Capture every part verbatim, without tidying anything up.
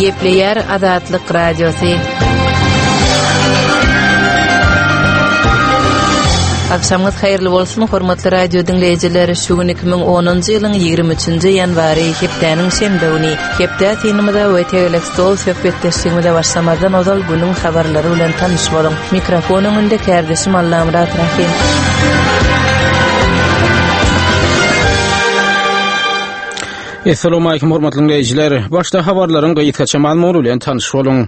Gepleyer Azatlyk Radiosu. Akşamınız hayırlı bolsun, hormatly radio dinleyijileri. Şugun iki ming onuncu ýylyň ýygrimi üçinji ýanwary hepdeniň şembe güni. Hepde tenimizde öte elektrol söhbetleşigimizde başlamadan ozal günüň habarlary bilen tanyş boluň. Mikrofonyň önünde kärdeşim Allamrat Rahim. Assalamu alaykum hormatly dinleyijiler. Başda habarlaryň gaýtgaça malumary bilen tanyş boluň.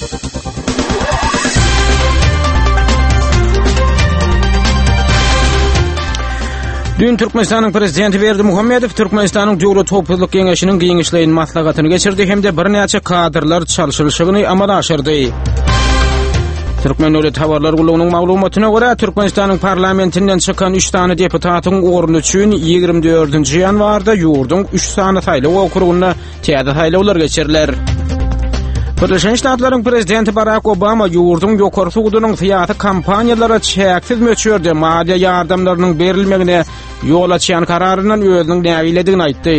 Dün Türkmenistanyň prezidenti Berdimuhammedow Türkmenistanyň Döwlet Howpsuzlyk Geňeşiniň giňişleýin maslagatyny geçirdi hemde bir näçe kadrlar çalşylyşygyny amala aşyrdy. Türkmen Döwlet Habarlar Gulugynyň maglumatyna görä Türkmenistanyň parlamentinden çykan üç tane deputatyň orny üçin ýygrimi dördünji ýanwarda ýurduň üç sany saýlaw okrugyna täze saýlawlar geçiriler. Birleşen Ştatlaryň prezidenti Barack Obama ýurduň ýokary suwdunyň fiýaty kampaniýalara çäksiz möçürde maliýe ýardamlarynyň berilmegine ýol açýan kararyndan özüniň näwiledigini aýtdy.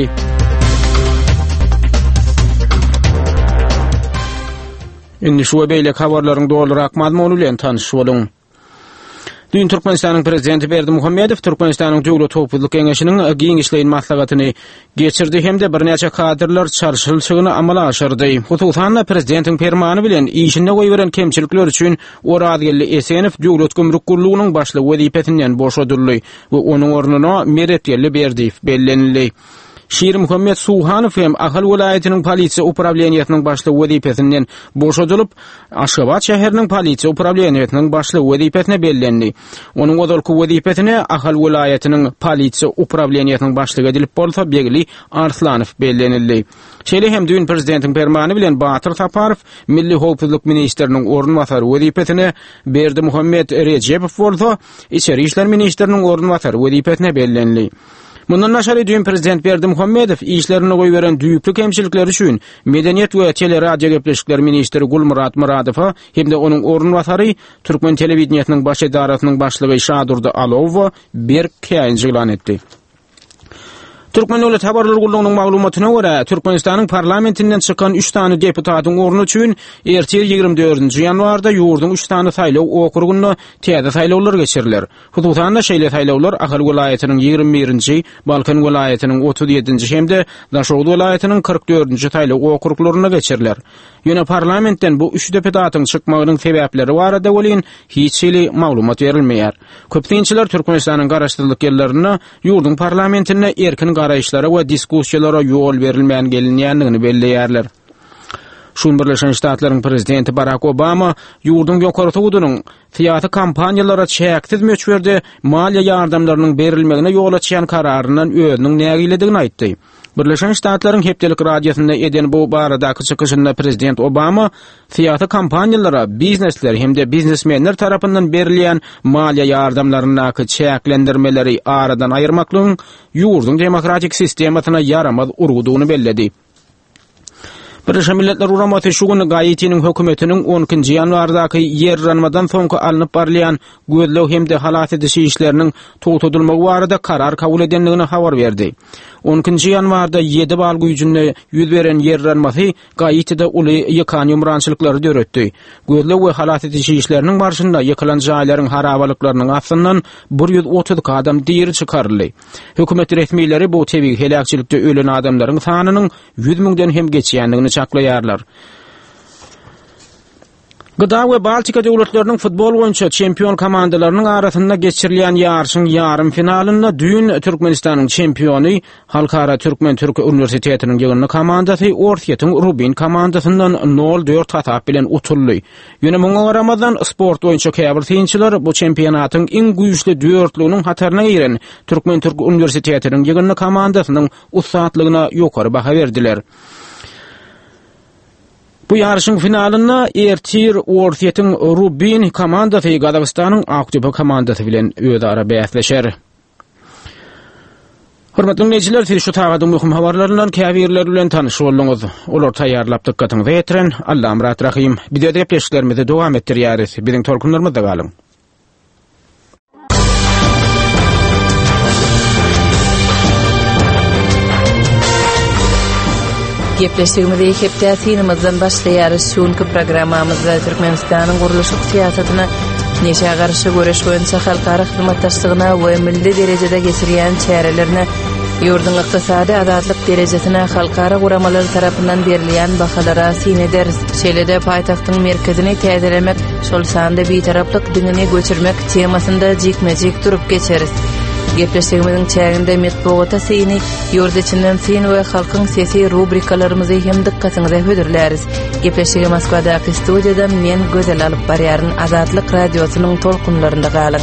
Indi şu beýlek habarlaryň dolarak mazmuny bilen tanyş boluň. Dün Türkmenistanyň prezidenti Berdimuhammedow Türkmenistanyň Döwlet Howpsuzlyk Geňeşiniň giňişleýin maslagatyny geçirdi hemde bir näçe kadrlar çarşylyşygyny amala aşyrdy. Hususan prezidentiň fermany bilen işine goýberen kemçilikler üçin Oradgelli Esenew Döwlet Gümrük Gurulugynyň başly wezipetinden boşadyldy we onuň ornuna Meretgelli Berdiýew bellenildi. Şir Muhammed Suhanow hem Ahal welaýatynyň polisiýa upravleniýasynyň başly wezipetinden boşadylyp, Aşgabat şäheriniň polisiýa upravleniýasynyň başly wezipetine bellendi. Onuň ozalky wezipetine Ahal welaýatynyň polisiýa upravleniýasynyň başlygy edilip bolsa, Begli Arslanow bellenildi. Şeýle hem dün prezidentiň fermany bilen Batyr Saparow Milli Howpsuzlyk ministriniň ornwasary wezipetine Berdimuhammed Rejepow bolsa, Içeri işler ministriniň ornwasary wezipetine bellenildi. Mundan naşary dün prezident Berdimuhammedow işlerini goýberen düýüklü kemçilikler üçin Medeniýet we teleradio gepleşikleri ministri Gulmurat Muradowa hemde onuň ornwasary Türkmen telewizionynyň baş edarasynyň başlygy Şadurda Alow bir käýinji elan etdi. Türkmen Döwlet Habarlar Gulugynyň maglumatyna görä Türkmenistanyň parlamentinden çykan üç tane deputatyň orny üçin ertir ýygrimi dördünji ýanwarda ýurduň üç tane saýlaw okrugyna täze saýlawlar geçiriler. Hususan da şeýle saýlawlar Ahal welaýatynyň ýygrimi birinji, Balkan welaýatynyň otuz ýedinji hemde Daşowut welaýatynyň kırk dördünji saýlaw okruklaryna geçiriler. Ýöne parlamentden bu üç deputatyň çykmagynyň sebäpleri barada bolýan hiç hili maglumat berilmeýär. Köpçüler Türkmenistanyň garaşdyrlyk ýerlerine ýurduň parlamentine erkin garaýşlara we diskussiýalara ýol berilmän gelinýändigini belleýärler. Şun Birleşen Ştatlaryň prezidenti Barack Obama ýurduň ýokary suwdunyň fiýaty kampaniýalara çäksiz möçberde maliýe ýardamlarynyň berilmegine ýol açýan kararyndan özüniň nägiledigini aýtdy. Birleşen Ştatlaryň hepdelik radiosunda eden bu baradaky çykyşynda prezident Obama fiýaty kampaniýalara biznesler hemde biznesmenler tarapyndan berilýän maliýe ýardamlaryny çäklendirmeleri aradan aýyrmaklygyň ýurduň demokratik sistemasyna yaramaz urgudygyny belledi. Birleşen Milletler Uramatı şugun Gaýitynyň hökümetiniň on ikinji ýanwardaky ýerranmadan soňky alınıp barlayan gözlew hemde halat edişi işleriniň tutulmagy barada karar kabul edenligini habar berdi. on ikinji ýanwarda ýedi bal güýjünde ýüz beren ýerranmasy Gaýityda uly ýykan ýumrançylyklary döretdi. Gözlew we halat edişi işleriniň barşynda ýykylan jaýlaryň harabalyklarynyň aslyndan bir ýüz otuz adam diýeri çykaryldy. Hökümet resmiýetleri bu tebii helakçylykda ölen adamlaryň sanynyň yüz miňden hem geçýändigini çaklaýarlar. Gıda we Baltika döwletleriniň futbol boýunça çempion komandalarynyň arasynda geçirilýän ýarşyň ýarym finalynda dün Türkmenistanyň çempiony Halkara Türkmen Türk Universitetiniň ýygyny komandasy Ortiýetin Rubin komandasyndan nol dört hatap bilen utuldy. Ýöne muňa garamadan sport boýunça käbir synçylar bu çempionatyň iň güýçli dörtlüğiniň hataryna giren Türkmen Türk Universitetiniň ýygyny komandasynyň ussatlygyna ýokary baha berdiler. Bu yarışın finalına ertir Ortiýetin Rubin komandasy Gazagystanyň Aktypa komandasy bilen özara bäsleşer. Hormatly dinleyijiler, siz şu tagady möhüm habarlaryndan käbirler bilen tanyş bolduňuz. Olar taýýarlap dikkatyňizi ýetiren Allamrat Rahim. Bize de gepleşiklerimizi dowam etdirýäris. Biziň tolkunlarymyzda galyň. Gepleşigimizde hepde tinimizden başlaýarys şuňky programmamyzda Türkmenistanyň guruluşy siýasatyna neşe garşy göreş boýunça halkara hyzmatdaşlygyna we milli derejede geçirýän çärelerine ýurdun ykdysady azatlyk derejesine halkara guramalar tarapyndan berilýän bahalara sineder. Şeýlede paýtagtyň merkezini täzelemek, şol sanda bitaraplyk diňini göçürmek temasynda jikmejik durup geçeriz. Gepleşigimizin çäginde metbuata syny ýurt içinden syn we halkyň sesi rubrikalarymyzy hem dikkatyňyza höderläris. Gepleşigi Moskvadaky studiýadan men gözel alyp barýaryn Azatlyk radiosynyň tolkunlarynda galyň.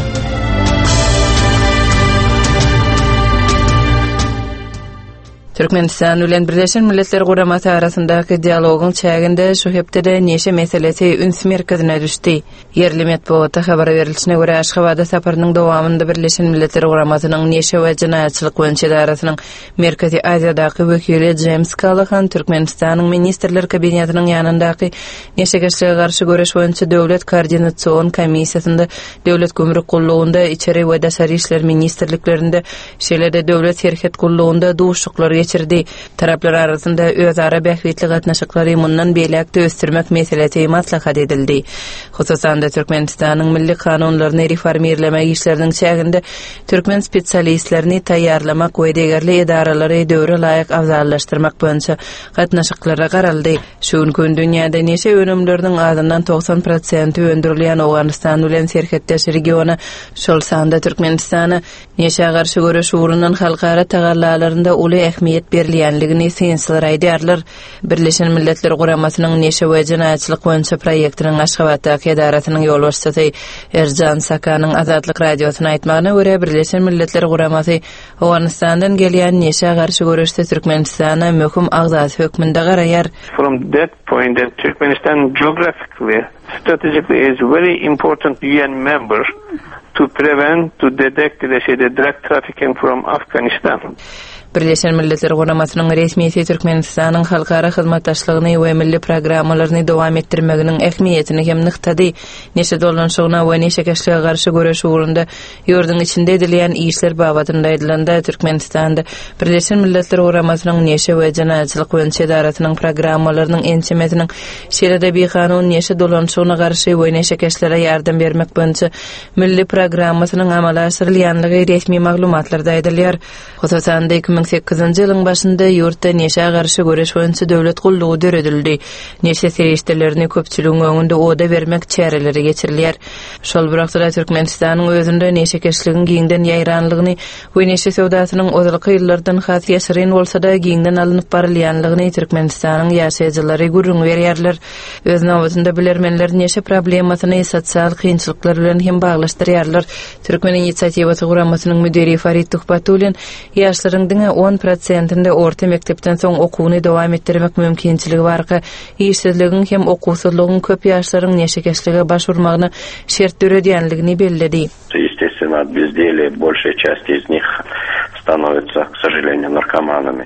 Türkmenistan bilen Birleşen Milletler Guramasy arasyndaky dialogyň çäginde şu hepde neşe meselesi üns merkezine düşdi. Yerli metbuata habar berilişine görä Aşgabatda saparynyň dowamynda Birleşen Milletler Guramasynyň neşe we jinaýatçylyk boýunça darasynyň Merkezi Aziýadaky wekili James Callahan Türkmenistanyň ministrler kabinetining ýanyndaky neşe geçlige garşy göreş boýunça döwlet koordinasiýon komissiýasynda döwlet gömrük gullugynda içeri we daşary işler ministrliklerinde şeýlede döwlet serhet gullugynda duşuklar geçirdi. Taraplar arasında özara bähwetli gatnaşyklary mundan beýlekde ösdürmek meselesi maslahat edildi. Hususan da Türkmenistanyň milli kanunlaryny reformirlemek işleriniň çäginde türkmen spesialistlerini taýýarlamak we degerli edaralary döwre laýyk awzallaşdyrmak boýunça gatnaşyklara garaldy. Şuň gün dünýäde neşe önümleriniň azyndan doksan prosent öndürilýän Awganistan bilen serhetdeş regiona şol sanda Türkmenistana neşe garşy göreş urundan halkara tagallalarynda uly ähmiýet berilýänligini synslar aýdýarlar. Birleşen Milletler Guramasynyň neşe we jinaýatçylyk boýunça proýektiniň Aşgabatdaky edarasynyň ýolbaşçysy Erjan Sakanyň Azatlyk radiosyna aýtmagyna görä Birleşen Milletler Guramasy Awganistandan gelýän neşe garşy göreşde Türkmenistana möhüm agzat hökmünde garaýar. From that point, that Turkmenistan geographically, strategically is very important U N member to prevent, to detect the drug trafficking from Afghanistan. Birleşen Milletler Guramasynyň resmiýeti Türkmenistanyň halkara hyzmatdaşlygyny we milli programmalaryny dowam etdirmeginiň ähmiýetini hem nyktady. Neşe dolanşygyna we neşe geçlige garşy göreş urunda ýurdun içinde edilýän işler babatynda aýdylanda Türkmenistanda Birleşen Milletler Guramasynyň neşe we jinaýatçylyk boýunça edarasynyň programmalarynyň ençemesiniň şeýlede bir kanun neşe dolanşygyna garşy we neşe geçlere ýardam bermek boýunça milli programmasynyň amala aşyrylýanlygy resmi maglumatlarda aýdylýar. Hususan da iki bin sekizinji ýylyň başynda ýurtda neşe garşy göreş boýunça döwlet gullugy döredildi. Neşe serişdelerini köpçüligiň öňünde oda bermek çäreleri geçirilýär. Şol birakda Türkmenistanyň özünde neşe geçliginiň giňden ýaýranlygyny we neşe sowdasynyň ozalky ýyllardan has ýaşyryn bolsa da giňden alynıp barylýanlygyny Türkmenistanyň ýaşaýjylary gurrun berýärler. Öz nowatynda bilermenler neşe problemasyny sosial kynçylyklar bilen hem baglaşdyrýarlar. Türkmen inisiatiwasy Guramasynyň müdiri Farid Tuhbatulin ýaşlaryň on prosentinde orta mektepden soň okuwyny dowam etdirmek mümkinçiligi barky işsizligiň hem okuwsuzlygyň köp ýaşlaryň neşe geçlige başvurmagyna şert döredýänligini bellädi. Естественно, безделье, большая часть из них становится, к сожалению, наркоманами.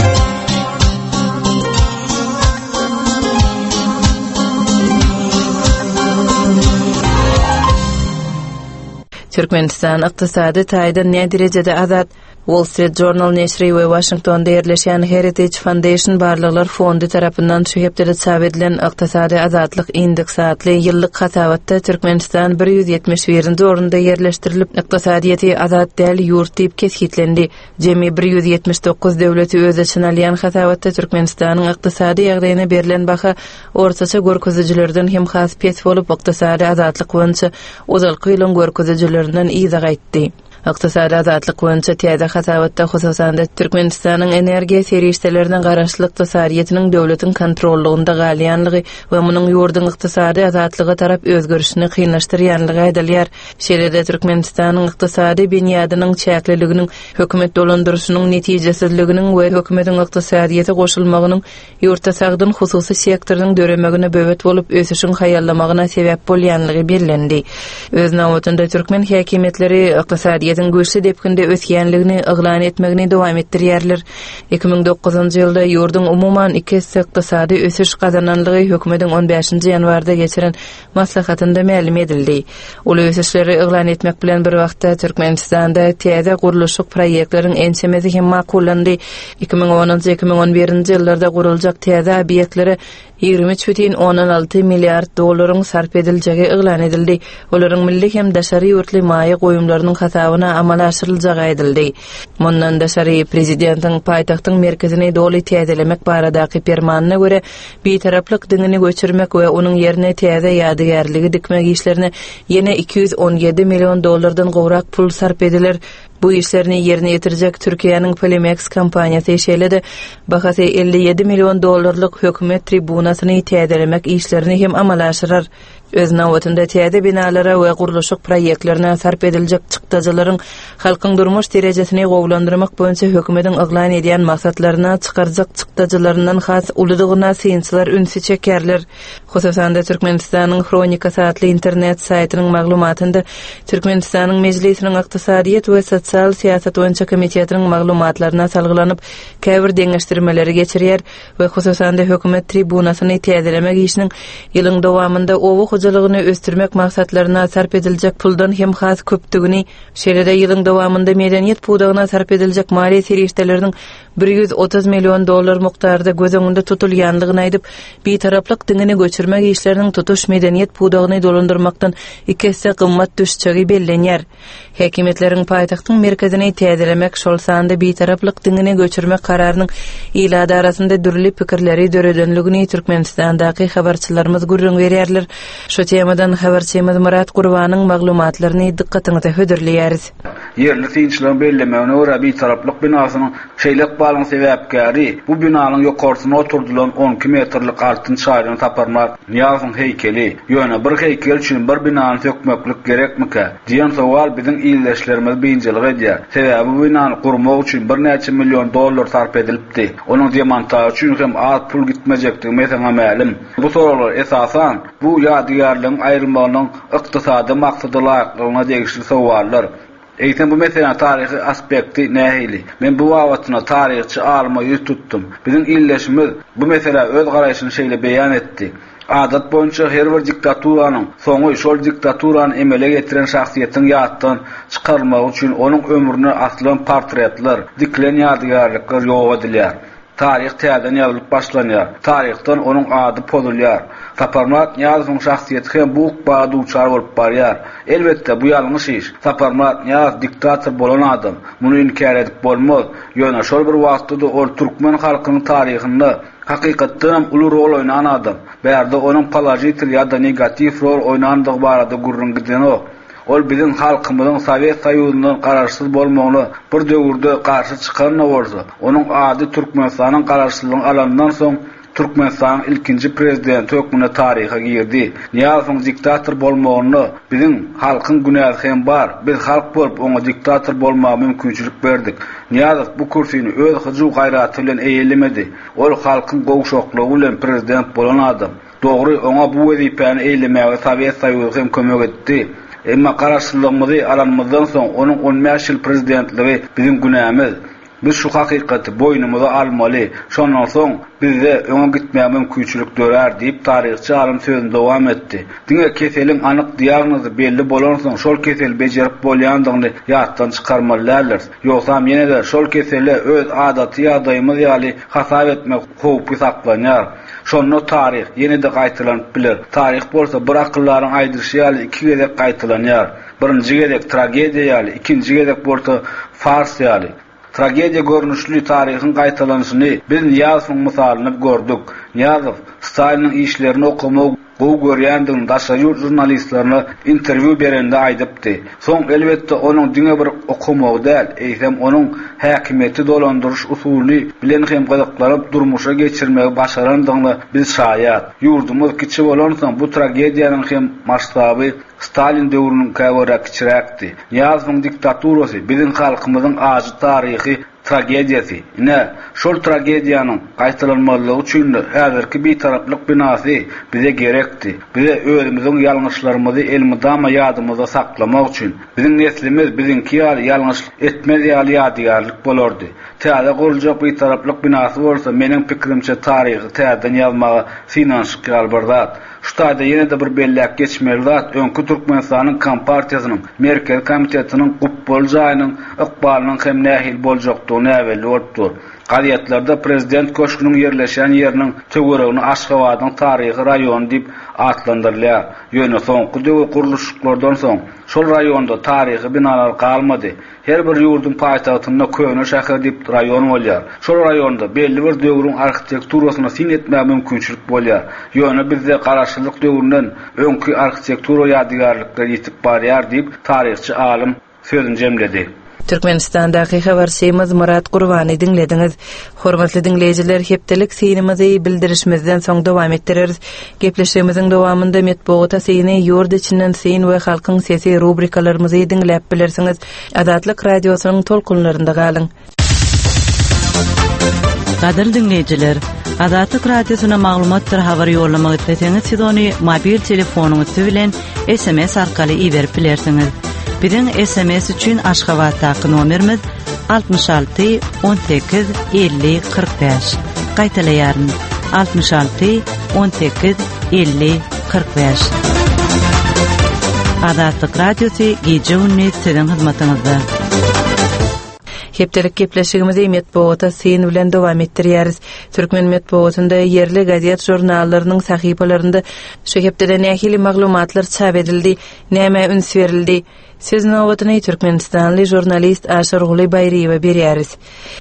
Türkmenistan ykdysady taýdan ne derejede azat? Wall Street Journal neşri we Washington'da ýerleşýän Heritage Foundation barlyklar fondy tarapyndan şu hepde çap edilen ykdysady azatlyk indeksi adly ýyllyk hasabatda Türkmenistan bir ýüz ýetmiş birinji orunda ýerleşdirilip ykdysadyýety azat däl ýurt diýip kesgitlendi. Jemi bir ýüz ýetmiş dokuz döwleti öz içine alýan hasabatda Türkmenistanyň ykdysady ýagdaýyna berilen baha ortaça görkezijlerden hem has pes bolup ykdysady azatlyk boýunça ozalky ýylyň görkezijlerinden iýza gaýtdy. Ykdysady azatlyk boýunça täze hasabatda hususan da Türkmenistanyň energiýa serişdelerine garaşly ykdysadyýetiniň döwletiň kontrollugynda galýanlygy we munyň ýurdun ykdysady azatlygy tarap özgörüşini kynlaşdyrýanlygy aýdylýar. Şeýlede Türkmenistanyň ykdysady binýadynyň çäkliliginiň, hökümet dolandyrşynyň netijesizliginiň we hökümetiň ykdysadyýete goşulmagynyň ýurtda sagdyn hususy sektorynyň döremegine böwet bolup ösüşiň haýallamagyna sebäp bolýanlygy bellendi. Öz nawatynda türkmen häkimetleri ykdysady Cumhuriýetiň güýçli depkinde ötýänligini yglan etmegini dowam etdirýärler. iki ming dokuzunjy ýylda ýurdun umuman iki ykdysady ösüş gazananlygy hökümetiň on beşinji ýanwarda geçiren maslahatynda ma'lum edildi. Ol ösüşleri yglan etmek bilen bir wagtda Türkmenistanda täze guruluşyk proýektleriň ensemezi hem makullandy. iki ming onunjy iki ming on birinji ýyllarda guruljak täze obýektleri ýygrimi üç бүтүн onan alty milliard dollaryň sarp ediljegi yglan edildi. Olaryň milli hem daşary ýurtly maýa goýumlarynyň hasabyna amala aşyryljagi aýdyldy. Mundan daşary prezidentiň paýtagtyň merkezini doly täzelemek baradaky fermanyna görä betaraplyk diňini göçürmek we onuň ýerine täze ýadygärligi dikmek işlerine ýene iki yüz on ýedi million dollardan gowrak pul sarp edilir. Bu işlerini yerine yetirjek Türkiýanyň Polimex kompaniýasy şeýledi. Bahasy elli ýedi million dollarlyk hökümet tribunasyny täzelemek işlerini hem amala aşyrar. Öz nawatynda täze binalara we guruluşyk proýektlerine sarp ediljek çykdajaryň halkyň durmuş derejesini gowlandyrmak boýunça hökümetiň yglan edýän maksatlaryna çykarjak çykdajalaryndan has ulydygyna synçylar ünsi çekerler. Hususan da Türkmenistanyň Kronika satly internet saýtynyň maglumatynda Türkmenistanyň mejlisiniň ykdysadyýet we sosial siýasat boýunça komitetining maglumatlaryna salgylanyp käbir deňeşdirmeleri geçirýär we hususan da hökümet tribunasyny täzelemek işiniň ýylyň dowamında owu hojalygyny östürmek maksatlaryna sarp ediljek puldan hem has köpdigini, şeýle-de ýylyň dowamında medeniýet pudagyna sarp ediljek mali serişdeleriniň bir yüz otuz million dollar mukdarda göz öňünde tutulýanlygyny aýdyp, betaraplyk diňini göçürmek işleriniň tutuş medeniýet pudagyny dolandyrmakdan iki hisse gymmat düşjegi bellenýär. Häkimetleriň paýtagtyň merkezini täzelemek şol sanda betaraplyk diňini göçürmek kararynyň ilada arasynda dürli pikirleri döredenligini Türkmenistandaky habarçylarymyz gurrun berýärler. Şu temadan habarçymyz Murat Gurbanyň maglumatlaryny dikkatiňize hödürleýäris. Yerli synçylaryň bellemägine görä betaraplyk binasynyň şeýlek balyň sebäpkäri bu binanyň ýokarsyna oturdulan on iki metrlik altyn şaýryny taparmak, Niýazyň heykeli, ýöne bir heykel üçin bir binany sökmeklik gerekmike? Diýen sowal biziň ýyldaşlarymyz beýinjilik edýär. Sebäbi bu binany gurmak üçin bir näçe million dollar sarp edilipdi. Onuň demontaży üçin hem az pul gitmejekdigi meselem ma'lum. Bu soralar esasan bu ýadygärligiň aýrylmagynyň ykdysady maksady laýyklygyna degişli sowallar. Eýtem bu mesele taryhy aspekti nähili? Men bu wagtna taryhçy alma ýüz tutdum. Biziň ýyldaşymyz bu mesele öz garaýşyny şeýle beýan etdi. Adat boýunça her bir diktaturanyň soňy şol diktaturany emele getiren şahsiýetiň ýatdan çykarmak üçin onuň ömrüne aslan portretler, diklen ýadygärlikler ýok edilýär. Tarih täzeden ýazylyp başlanýar. Tarihden onuň ady pozulýar. Saparmat Niýazyň şahsiýeti hem bu bada uçar bolup barýar. Elbetde bu ýalňyş iş. Saparmat Niýaz diktator bolan adam. Muny inkar edip bolmaz. Ýöne şol bir wagtda ol türkmen halkynyň taryhynda hakykatdan uly rol oynan adam. Bärde onuň pozitiv ýa-da negativ rol oynandygy barada gurrun giden o. Ol biziň halkymyzyň Sowet Soýuzynyň garaşsyz bolmagyny bir döwürde garşy çykarna bolsa, onuň ady Türkmenistanyň garaşsyzlygyny alandan soň Türkmenistanyň ilkinji prezidenti hökmüne taryha girdi. Niýazyň diktator bolmagyny biziň halkyň günäzi hem bar. Biz halk bolup oňa diktator bolmagy mümkinçilik berdik. Niýazy bu kursyny öz hyjy gaýraty bilen eýlemedi. Ol halkyň gowşoklugy bilen prezident bolan adam. Dogry oňa bu wezipany eýlemäge Sowet Soýuzy hem kömek etdi. Emma garaşsızlygymyzy alanmazdan soň onuň on beş ýyl prezidentligi biziň günämiz. Biz şu hakykaty boynumuza almaly. Şondan soň bizde öňe gitmäge mümkinçilik dörer diýip taryhçy alim sözüni dowam etdi. Diňe keseliň anyk diagnozy belli bolan soň şol kesel bejerip bolýandygyny ýatdan çykarmalylar. Ýoksa ýene-de şol kesele öz adaty ýagdaýymyz ýaly hasap etmek howpy saklanýar. Şonno tarih ýene-de gaýtylanyp biler. Tarih bolsa bir akyllaryň aýdyrşy ýaly iki gezek gaýtylanýar. Birinji gezek tragediýa ýaly, ikinji gezek bolsa fars ýaly. Tragediýa görnüşli taryhyň gaýtylanyşyny biz Niýazyň mysalyny gördük. Niýazy Staliniň işlerini okumak gowy görýändigini daşary jurnalistlerine interwiu berende aýdypdy. Soň elbetde onuň diňe bir okumagy däl, eýsem onuň häkimeti dolandyryş usuly bilen hem gyzyklanıp durmuşa geçirmegi başarandygyny biz şaýat. Ýurdumyz kiçi bolan soň bu tragediýanyň hem maşsaby Stalin döwrüniň käwere kiçiräkdi. Niýazyň diktaturasy biziň halkymyzyň ajy taryhy tragediyasy. Ne, şol tragediýanyň gaýtalanmalylygy üçin häzirki bir taraplyk binasy bize gerekdi. Bize özümiziň ýalňyşlarymyzy elmydama ýadymyzda saklamak üçin biziň neslimiz biziňki ýaly ýalňyşlyk etmez ýaly ýadygarlyk bolardy. Täze gurulajak bir taraplyk binasy bolsa, meniň pikirimçe taryhy täzeden ýazmagy finansyk ýalbardar. Şutaýda ýene de bir belläk geçmeli zat öňkü Türkmenistanyň Kompartiýasynyň Merkez Komitetiniň gup boljaýynyň ykbalynyň hem nähil boljakdygyny äwelli bolupdy. Gaziýetlerde prezident köşküniň ýerleşen ýeriniň töweregini Aşgabatyň taryhy raýon diýip atlandyrylýar. Ýöne soňky döwür guruluşlardan soň şol raýonda taryhy binalar galmady. Her bir ýurdun paýtagtynda köne şäher diýip raýon bolýar. Şol raýonda belli bir döwrüň arhitekturasyna sin etmäge mümkinçilik bolýar. Ýöne bizde garaşlyk döwründen öňkü arhitektura ýadygarlyklara ýetip barýar diýip taryhçy alim sözüni jemledi. Türkmenistan'daki habersiyimiz Murat Gurbany dinlediňiz. Hormatly dinleýijiler, hepdelik synymyzy bildirişimizden soň dowam etdireriz. Gepleşigimiziň dowamynda Metbuata syny ýurt içinden syn we halkyň sesi rubrikalarymyzy dinläp bilersiňiz. Adatlyk radiosynyň tolkunlarynda galyň. Gadyr dinleýijiler, Adatlyk radiosyna maglumatlar habar ýollamak etseňiz, siz ony mobil telefonuňyz bilen S M S arkaly iberip bilersiňiz. Biziň S M S üçin Aşgabatdaky nomerimiz altmış altı on sekiz elli kırk beş. Gaýtalaýaryn altmış altı on sekiz elli kırk beş. Adatlyk radiosy gece ünnet sizin hyzmatyňyzda. Hepdelik gepleşigimizi Metbuata syn bilen dowam etdirýäris. Türkmen Metbuatynda yerli gazet jurnallarynyň sahypalarynda şu hepdede nähili maglumatlar çap edildi, näme üns berildi. Siz nowatyny Türkmenistanly jurnalist Aşar Guly Bayriýewe berýäris.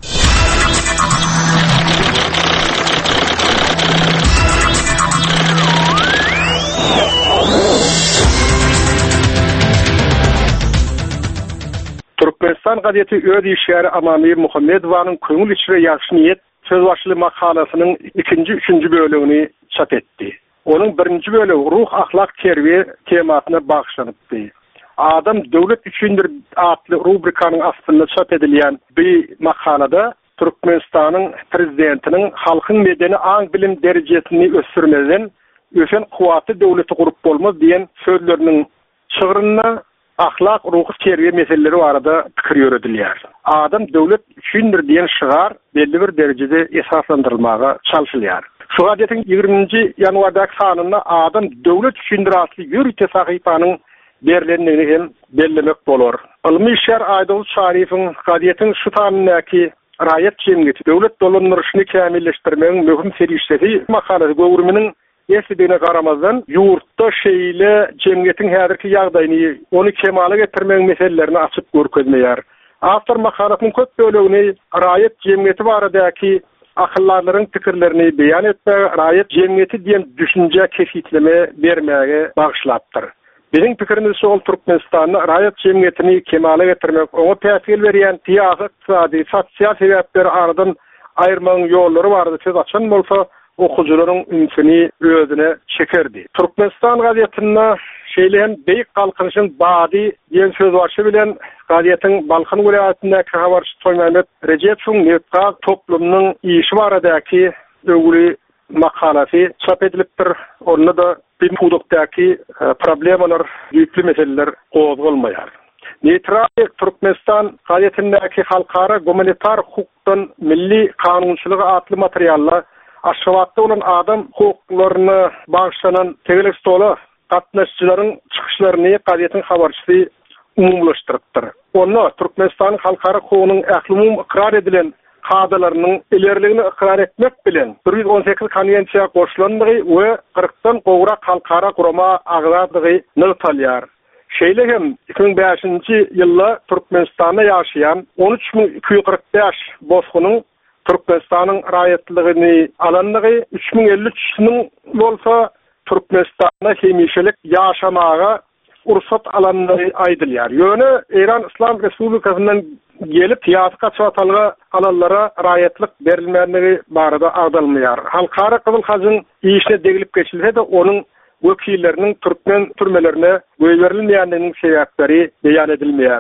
Türkmenistan gazeti öz işgäri Amamir Muhammedowanyň köňül içre ýaşy niýet söz başly makalasynyň ikinji, üçünji bölegini çap etdi. Onun birinji bölegi ruh, ahlak, terbiýe temasyna bagşlanypdy. Adam döwlet üçindir atly rubrikanyň astynda çap edilýän bir makalada Türkmenistanyň prezidentiniň halkyň medeni aň bilim derejesini ösürmeden öşen kuwaty döwleti gurup bolmaz diýen sözleriniň çygyryna ahlak, ruh, terbiýe meseleleri barada pikir ýöredilýär. Adam döwlet üçindir diýen şygar belli bir derejede esaslandyrylmaga çalşylýar. Şu gazetin ýygrüminji ýanwardaky sanyna adam döwlet üçindir atly ýürüte sahypanyň berilenini hem bellemek bolar. Ilmi şer Aýdul Şarifiň gazetin şu tanynaky raýat jemgyýeti döwlet dolanmaryşyny kämilleşdirmegiň möhüm serişleri makalasy gowrumynyň esligine garamazdan ýurtda şeýle jemgyýetiň häzirki ýagdaýyny onu kemale getirmegiň meselelerini açyp görkezmeýär. Awtor makalasynyň köp bölegini raýat jemgyýeti baradaky akyllarlaryň pikirlerini beýan etmek, raýat jemgyýeti diýen düşünje kefitleme bermäge bagşlapdyr. Biziň pikirimiz şol Türkmenistanyň raýat jemgyýetini kemale getirmek, oňa täsir berýän tiýasat, iqtisady, sosial sebäpleri aradan aýyrmagyň ýollary bardy. Siz açan bolsa okujularyň ünsini özüne çekerdi. Türkmenistan gazetinde şeýlehem beýik galkynyşyň bady diýen söz başy bilen gazetin Balkan vilayatyndaky habarçy Toýmahmet Rejepowyň netga toplumynyň işi baradaky öwgüli makalasy çap edilipdir. Onda da bir hudukdaky problemalar, ýüklü meseleler gozgulmaýar. Neytral Türkmenistan gazetindäki halkara gumanitar hukukdan milli kanunçylygy atly materiallar Aşgabatda olan adam hukuklaryny bagşlanan tegelik stola gatnaşçylaryň çykyşlaryny gazetin habarçysy umumlaşdyrypdyr. Onu Türkmenistan halkara hukugynyň ählumum ikrar edilen kadalarynyň ilerligini ikrar etmek bilen bir yüz on sekiz konwensiýa goşulandygy we kırkdan gowrak halkara gurama agzadygy nötalýar. Şeýle hem iki bin beşinji ýylda Türkmenistanda ýaşaýan on üç bin iki yüz kırk beş bosgunyň Türkmenistanyň raýatlygyny alanlygy üç bin elli üç ýylyň bolsa Türkmenistanda hemişelik ýaşamaga ursat alanlygy aýdylýar. Ýöne Iran Islam Respublikasyndan gelip ýaşy kaçatalga alanlara raýatlyk berilmänligi barada agdalmaýar. Halkara Gyzyl Haçyň işine degilip geçilse de onuň wekilleriniň Türkmen türmelerine göýberilmeýändiginiň sebäpleri beýan edilmeýär.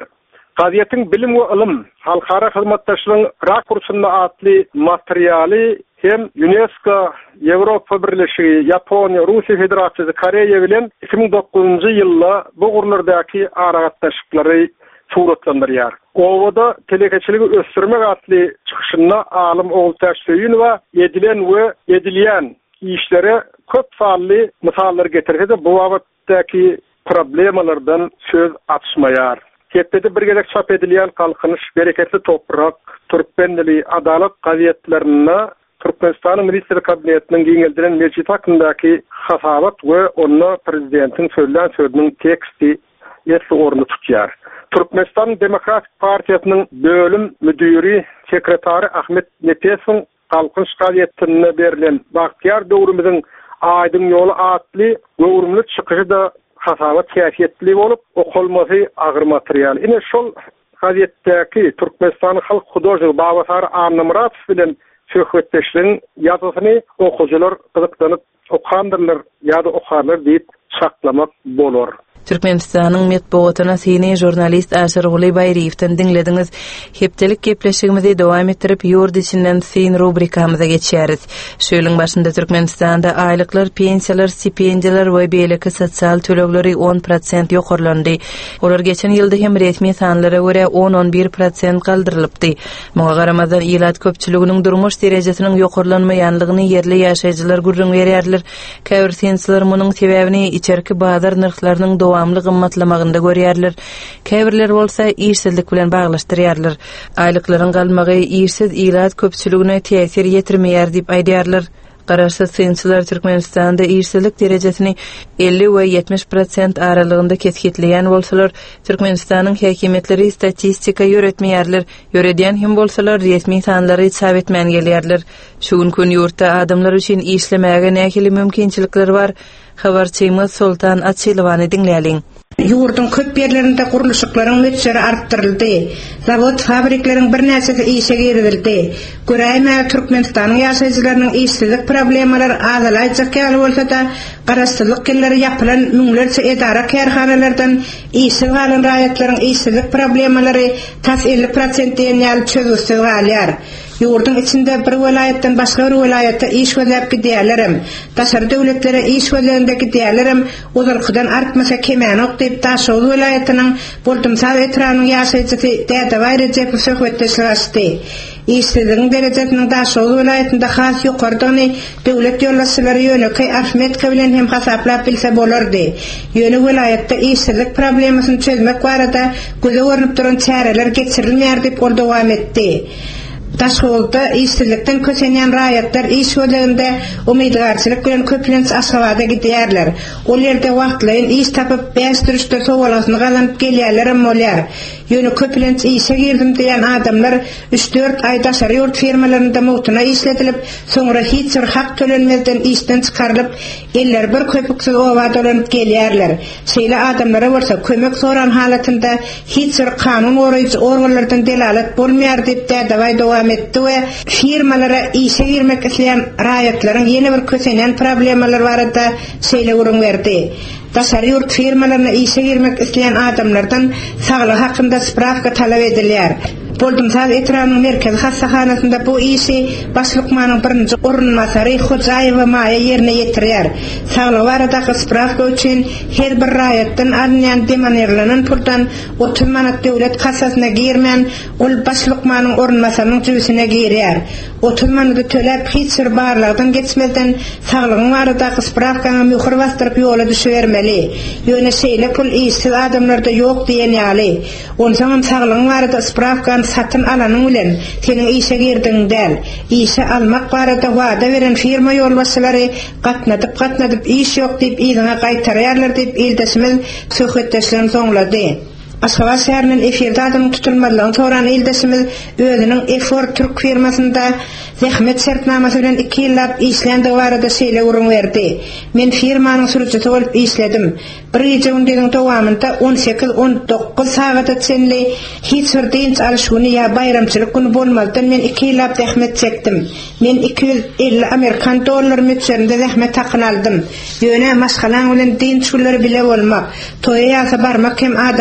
Gaziyetin bilim we ilim halkara hyzmatdaşlygyň rakursunda atly materialy hem UNESCO, Avropa Birleşigi, Yaponiya, Rusiya Federasiýasy, Koreýa bilen iki bin dokuzunçy ýylda bu gurlardaky aragatdaşyklary suratlandyrýar. Owada telekeçiligi ösdürmek atly çykyşynda alim Oğultaş Söýünova edilen we edilýän işlere köp sally misallar getirdi. Bu wagtdaky problemalardan söz açmaýar. Hepde bir gelek çap edilýän kalkınış, bereketli toprak, Türkmen dili, adalet gazetlerine Türkmenistan'ın Minister Kabinetinin giňeldiren meclis hakkındaki hasabat ve onu prezidentin söylenen sözünün teksti yetli orunu tutýar. Türkmenistan Demokratik Partiyasının bölüm müdürü, sekretari Ahmet Nefes'in kalkınış gazetine berilen Bahtiyar döwrümizin aydın yolu atly döwrümlük çykyşy da hasabat käfiyetli bolup okulmasy agyr material. Ine şol gazetdäki Türkmenistan halk hudoşy Babasar Anamratov bilen söhbetleşilen ýazysyny okuwçylar gyzykdanyp okandyrlar ýa-da okarlar diýip saklamak bolar. Türkmenistanyň medeniýetine seni jurnalist Aşyr Guly Baýryewden dinlediňiz. Hepdelik gepleşigimizi dowam etdirip ýurt içinden sen rubrikamyza geçýäris. Şu ýylyň başynda Türkmenistanda aýlyklar, pensiýalar, stipendiýalar we beýleki sosial tölegleri on prosent ýokarlandy. Olar geçen ýylda hem resmi sanlara görä on on bir prosent galdyrylypdy. Muňa garamadan ýylat köpçüliginiň durmuş derejesiniň ýokarlanmaýanlygyny yerli ýaşaýjylar gurrun berýärler. Käbir sensiler munyň sebäbini içerki bazar narhlarynyň dowamly gymmatlamagyny görýärler. Käbirler bolsa işsizlik bilen baglaşdyrýarlar. Aýlyklaryň galmagy işsiz ýylat köpçüligine täsir ýetirmeýär diýip aýdýarlar. Garaşsyz sensiler Türkmenistanda işsizlik derejesini elli we ýetmiş prosent aralygynda kesgitleýän bolsalar, Türkmenistanyň häkimetleri statistika ýöretmeýärler. Ýöredýän hem bolsalar resmi sanlary çap etmän gelýärler. Şu gün ýurtda adamlar üçin işlemäge nähili mümkinçilikler bar. Habarçymyz Sultan Atçylowany dinleýäliň. Yurdun köp yerlerinde kuruluşuklaryň meçleri arttyryldy. Zavod, fabriklaryň bir näçesi işe girildi. Göräýme Türkmenistanyň ýaşaýjylarynyň işsizlik problemalary azalyjak ýaly bolsa da, garaşsyzlyk gelleri ýapylan müňlerçe edara kärhanalardan işsiz galan raýatlaryň işsizlik problemalary tas elli prosent ýaly çözülse galýar. Yurdun içinde bir welaýetden başga bir welaýetde iş gözläp gidýärlerim. Daşary döwletlere iş gözlerindeki diýerlerim uzalkydan artmasa kemäni diýip daşary welaýetiniň boltumsal etranyň ýaşaýjysy däde Baýrejek söhbetleşdi. İşsizligiň derejesiniň daşary welaýetinde has ýokardyny döwlet ýollaşçylary ýöneki Ahmet bilen hem hasaplap bilse bolardy. Ýöne welaýetde işsizlik problemasyny çözmek barada göze görünüp duran çäreler geçirilmeýär diýip ol dowam etdi. Daşholda işsizlikden köçenýän raýatlar iş gözleginde umydgarçylyk bilen köplenç aşgabada gidýärler. Ol ýerde wagtlaýyn iş tapyp beş dürüşde sowalasyny galanyp gelýärler bolýar. Ýöne köplenç işe girdim diýen adamlar üç dört aý daşary ýurt firmalarynda mowtuna işletilip, soňra hiç bir hak tölenmezden işden çykarylyp, eller bir köpüksiz oba dolanyp gelýärler. Şeýle adamlara bolsa kömek soran halatynda hiç bir kanun goraýjy organlardan delalet bolmaýar diýip däwä dowam etdi we firmalara işe girmek isleýän raýatlaryň ýene bir köçenýän problemalary barada şeýle gurun berdi. Daşary ýurt firmalaryna işe girmek isleýän adamlardan saglyk hakynda spravka talap edilýär. Boltumsal etranyň merkez hastahanasynda bu işi başlykmanyň birinji orunmasary Hojaýewa Maýa ýerine ýetirýär. Saglyk baradaky spravka üçin her bir raýatdan alynýan demanerlenen puldan otuz manat döwlet kassasyna girmän ol başlykmanyň orunmasarynyň jübüsine girýär. otuz manaty töläp hiç bir barlygdan geçmezden saglygyň baradaky spravkany möhür bastyryp ýola düşürmeli. Ýöne şeýle pul işsiz adamlarda ýok diýen ýaly. Onsoň saglygyň barada spravkany satyn alanyň bilen seniň işe girdiňden işe almak barada wada beren firma ýolbaşçylary gatnadyp gatnadyp iş ýok diýip ýygyna gaýtarýarlar diýip ildesimiz söhbetleşilen soňlady. Aşgabat şäheriniň efirde adam tutulmalygyny soran ildesimiz özüniň Efor Türk firmasynda zähmet şertnamasy bilen iki ýyllap işlendi barada şeýle urun berdi. Men firmanyň sürüjisi bolup işledim. Bir ýyl öňden dowamında on sekiz on dokuz sagat içinde hiç bir dinç alşuny ýa bayramçylyk güni bolmadan men iki ýyllap zähmet çekdim. Men iki yüz elli Amerikan dollary meçerinde zähmet takyn aldım. Ýöne maşgalan bilen dinç günleri bile bolmak, toýa ýasa barmak hem adamlar üçin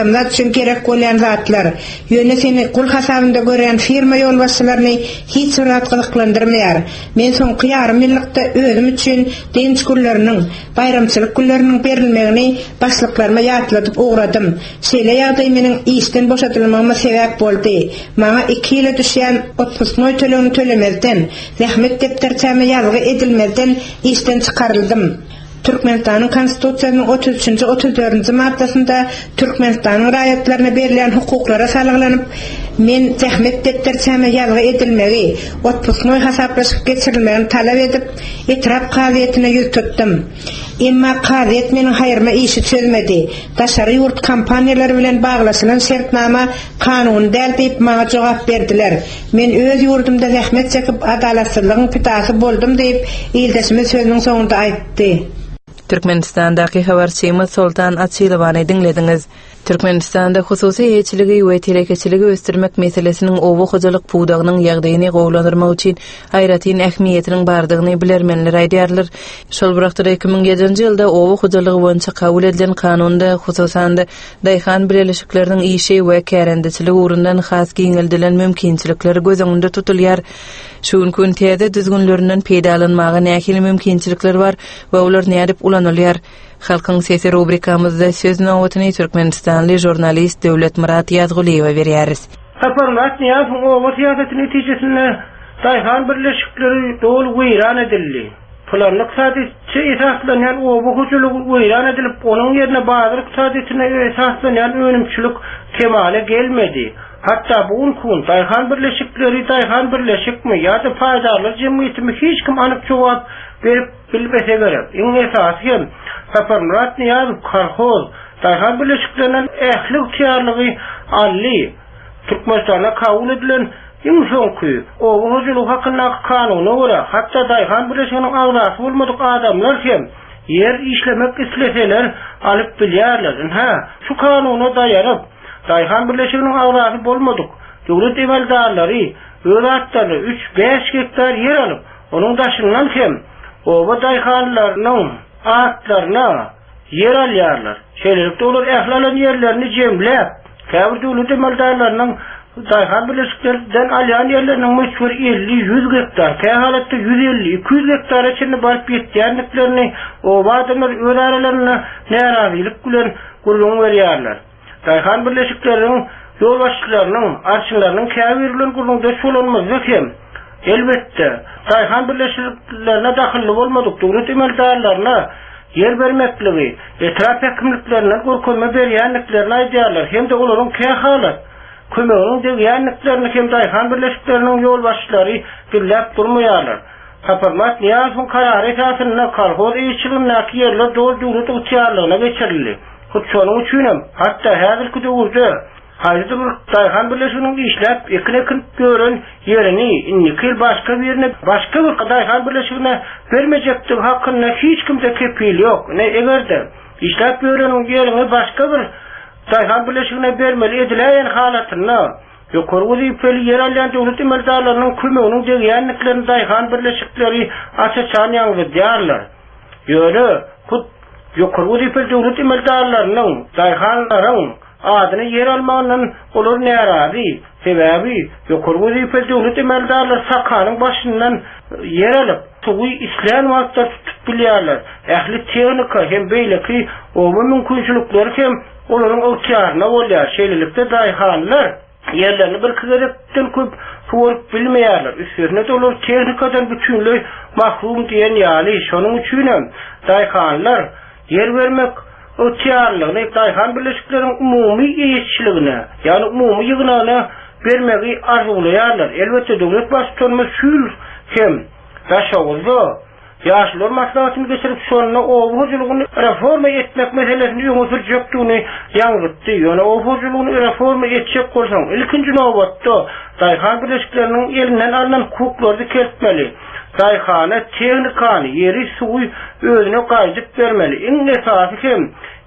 üçin gerek bolan zatlar, ýöne seni kul hasabynda gören firma ýolbaşçylaryny hiç rahatlyqlandyrmaýar. Men soňky ýarym ýylykda özüm üçin dinç günleriniň, bayramçylyk günleriniň berilmegini başlyklaryma ýatladyp ugradym. Şeýle ýagdaý meniň işden boşatylmama sebäp boldy. Maňa iki ýyla düşýän otuzmoy tölegini tölemezden, zähmet depterçäme ýazgy edilmezden işden çykaryldym. Türkmenistanyň konstitusiýasynyň otuz üçinji otuz dördünji maddasynda Türkmenistanyň raýatlaryna berilen hukuklara salaglanyp, men zähmet depterçäme ýazgy edilmegi, otuzmoy hasaplaşyp geçirilmegini talap edip, etrap gazetine ýüz tutdum. Emma gazet meniň haýyryma işi çözmedi. Daşary ýurt kompaniýalary bilen baglaşylan şertnama kanuny däl diýip maňa jogap berdiler. Men öz ýurdumda zähmet çekip adalatsyzlygyň pitasy boldum diýip ýyldaşymy sözüniň soňunda aýtdy. Türkmenistan'daki habarçymy Sultan Atçylowany dinlediňiz. Türkmenistanda hususy eýçiligi we telekeçiligi östirmek meselesiniň owa hojalyk puwdagynyň ýagdaýyny gowlandyrmak üçin aýratyn ähmiýetiniň bardygyny bilermenler aýdýarlar. Şol burakda iki ming ýedinji ýylda owa hojalygy boýunça kabul edilen kanunda hususanda daýhan birleşikleriniň işi we kärendeçiligi urundan has giňildilen mümkinçilikleri göz öňünde tutulýar. Şuň gün täze düzgünlerinden peýdalanmagy nähili mümkinçilikler bar we ular nädip ulanylýar. Halkyň sesi rubrikamyzda söz nowatny Türkmenistanly jurnalist Döwlet Murat Ýazguliýew berýäris. Haparmat ýa-da owa tiýagat netijesinde daýhan birleşikleri dol weýran edildi. Pulanlyk sadysy esaslanýan owa hojalyk weýran edilip, onuň ýerine bazarlyk sadysine esaslanýan önümçilik kemale gelmedi. Hatta bugun kun daýhan birleşikleri daýhan birleşikmi ýa-da paýdaly jemgyýetimi hiç kim anyk jogap berip bilmese gerek. Iň esasy Saparmurat Niyaz Karhoz daýhan birleşiklerinden ähli tiýarlygy ally Türkmenistana kabul edilen iň soňky owa hojalyk hakynda kanuny görä hatda daýhan birleşiginiň agrasy bolmadyk adamlar hem ýer işlemek isleseler alyp bilýärler. Ha, şu kanuny daýarıp daýhan birleşiginiň agrasy bolmadyk döwlet emeldarlary öwratdary üç beş hektar ýer alyp onuň daşyndan hem owa daýhanlarynyň atlarına yer alýarlar. Şeýlelikde olar ählalan ýerlerini jemläp, käbir döwlet emeldarlarynyň daýhan birleşiklerden alýan ýerleriniň meşhur elli yüz hektar, käy halatda yüz elli iki yüz hektar içinde baryp ýetýänliklerini owa adamlar öz aralaryna närazilik bilen gurulun berýärler. Daýhan birleşikleriniň ýolbaşçylarynyň, arçylarynyň käbirlen gurulunda şolanmazlyk hem elbetde daýhan birleşiklerine dahilli bolmadyk döwlet emeldarlaryna yer bermekligi, etrap häkimliklerine görkezme berýänliklerini aýdýarlar. Hem de olaryň käy halat kömeginiň degýänliklerini hem daýhan birleşikleriniň ýolbaşçylary birläp durmaýarlar. Haparmat Niýazowyň karary esasyna kolhoz eýçiligindäki ýerler dol döwlet ýetýärligine geçirildi. Şonuň üçin hem hatda häzirki döwürde Haydi bir daýhan birleşiginiň işläp ekin-ekin gören ýerini indiki başga birine başga bir daýhan birleşigine bermejekdi hakynda hiç kimde kepil ýok. Ne egerde işläp göreniň ýerini başga bir daýhan birleşigine bermeli edilen halatyna ýokary wezipeli ýer alýan döwlet emeldarlarynyň kömeginiň degýänliklerini daýhan birleşikleri açaçan ýaňyrdýarlar. Ýöne kut ýokary wezipeli döwlet emeldarlarynyň daýhanlaryň adyny yer almagynyň olar närazi sebäbi ýokary wezipeli döwlet emeldarlary sakanyň başyndan yer alyp tugy isleýän wagtda tutup bilýärler. Ähli tehnika hem beýleki owa mümkinçilikleri hem olaryň öwtýaryna bolýar. Şeýlelikde daýhanlar yerlerini bir kizerekden köp suwaryp bilmeýärler. Üstüne de olar tehnikadan bütünlüğ mahrum diýen ýaly. Şonuň üçin hem daýhanlar yer bermek ötýarlygyny daýhan birleşikleriniň umumy ýeşçiligine, ýani umumy ýygynagyna bermegi arzuwlaýarlar. Elbetde döwlet başçylaryna şül hem daşawulda ýaşlar maslahatyny geçirip şonu owa hojalygyny reforma etmek meselesini ýöne sürjekdigini ýaňytdy. Ýöne owa hojalygyny reforma etjek bolsaň, ilkinji nowatda daýhan birleşikleriniň elinden alynan hukuklary keltmeli. Daýhana tehnikany, ýeri suwy özüne gaýdyp bermeli. Iň esasy hem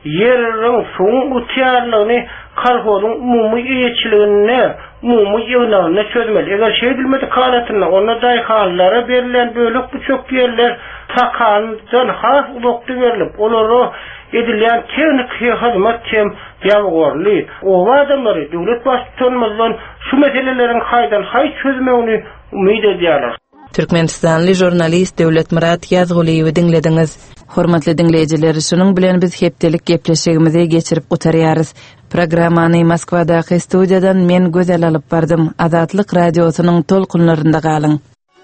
ýeriň suwun ötýärligini kolhozyň umumy ýeçiligine, umumy ýygnagyna çözmeli. Eger şeý bilmedi halatyna, onda daýhanlara berilen bölek bu çok ýerler takandan has ulukdy berilip, olary edilen tehnik hyzmat hem ýa-gorly. O adamlary döwlet başçylygyndan şu meselelerin haýdan haý çözmegini umyt edýärler. Türkmenistanly jurnalist Döwlet Murat Ýazguliýewi dinlediňiz. Hormatly dinleýijiler, şunuň bilen biz hepdelik gepleşigimizi geçirip gutarýarys. Programmany Moskwadaky studiýadan men gözel alyp bardym. Azatlyk radiosynyň tolkunlarynda galyň.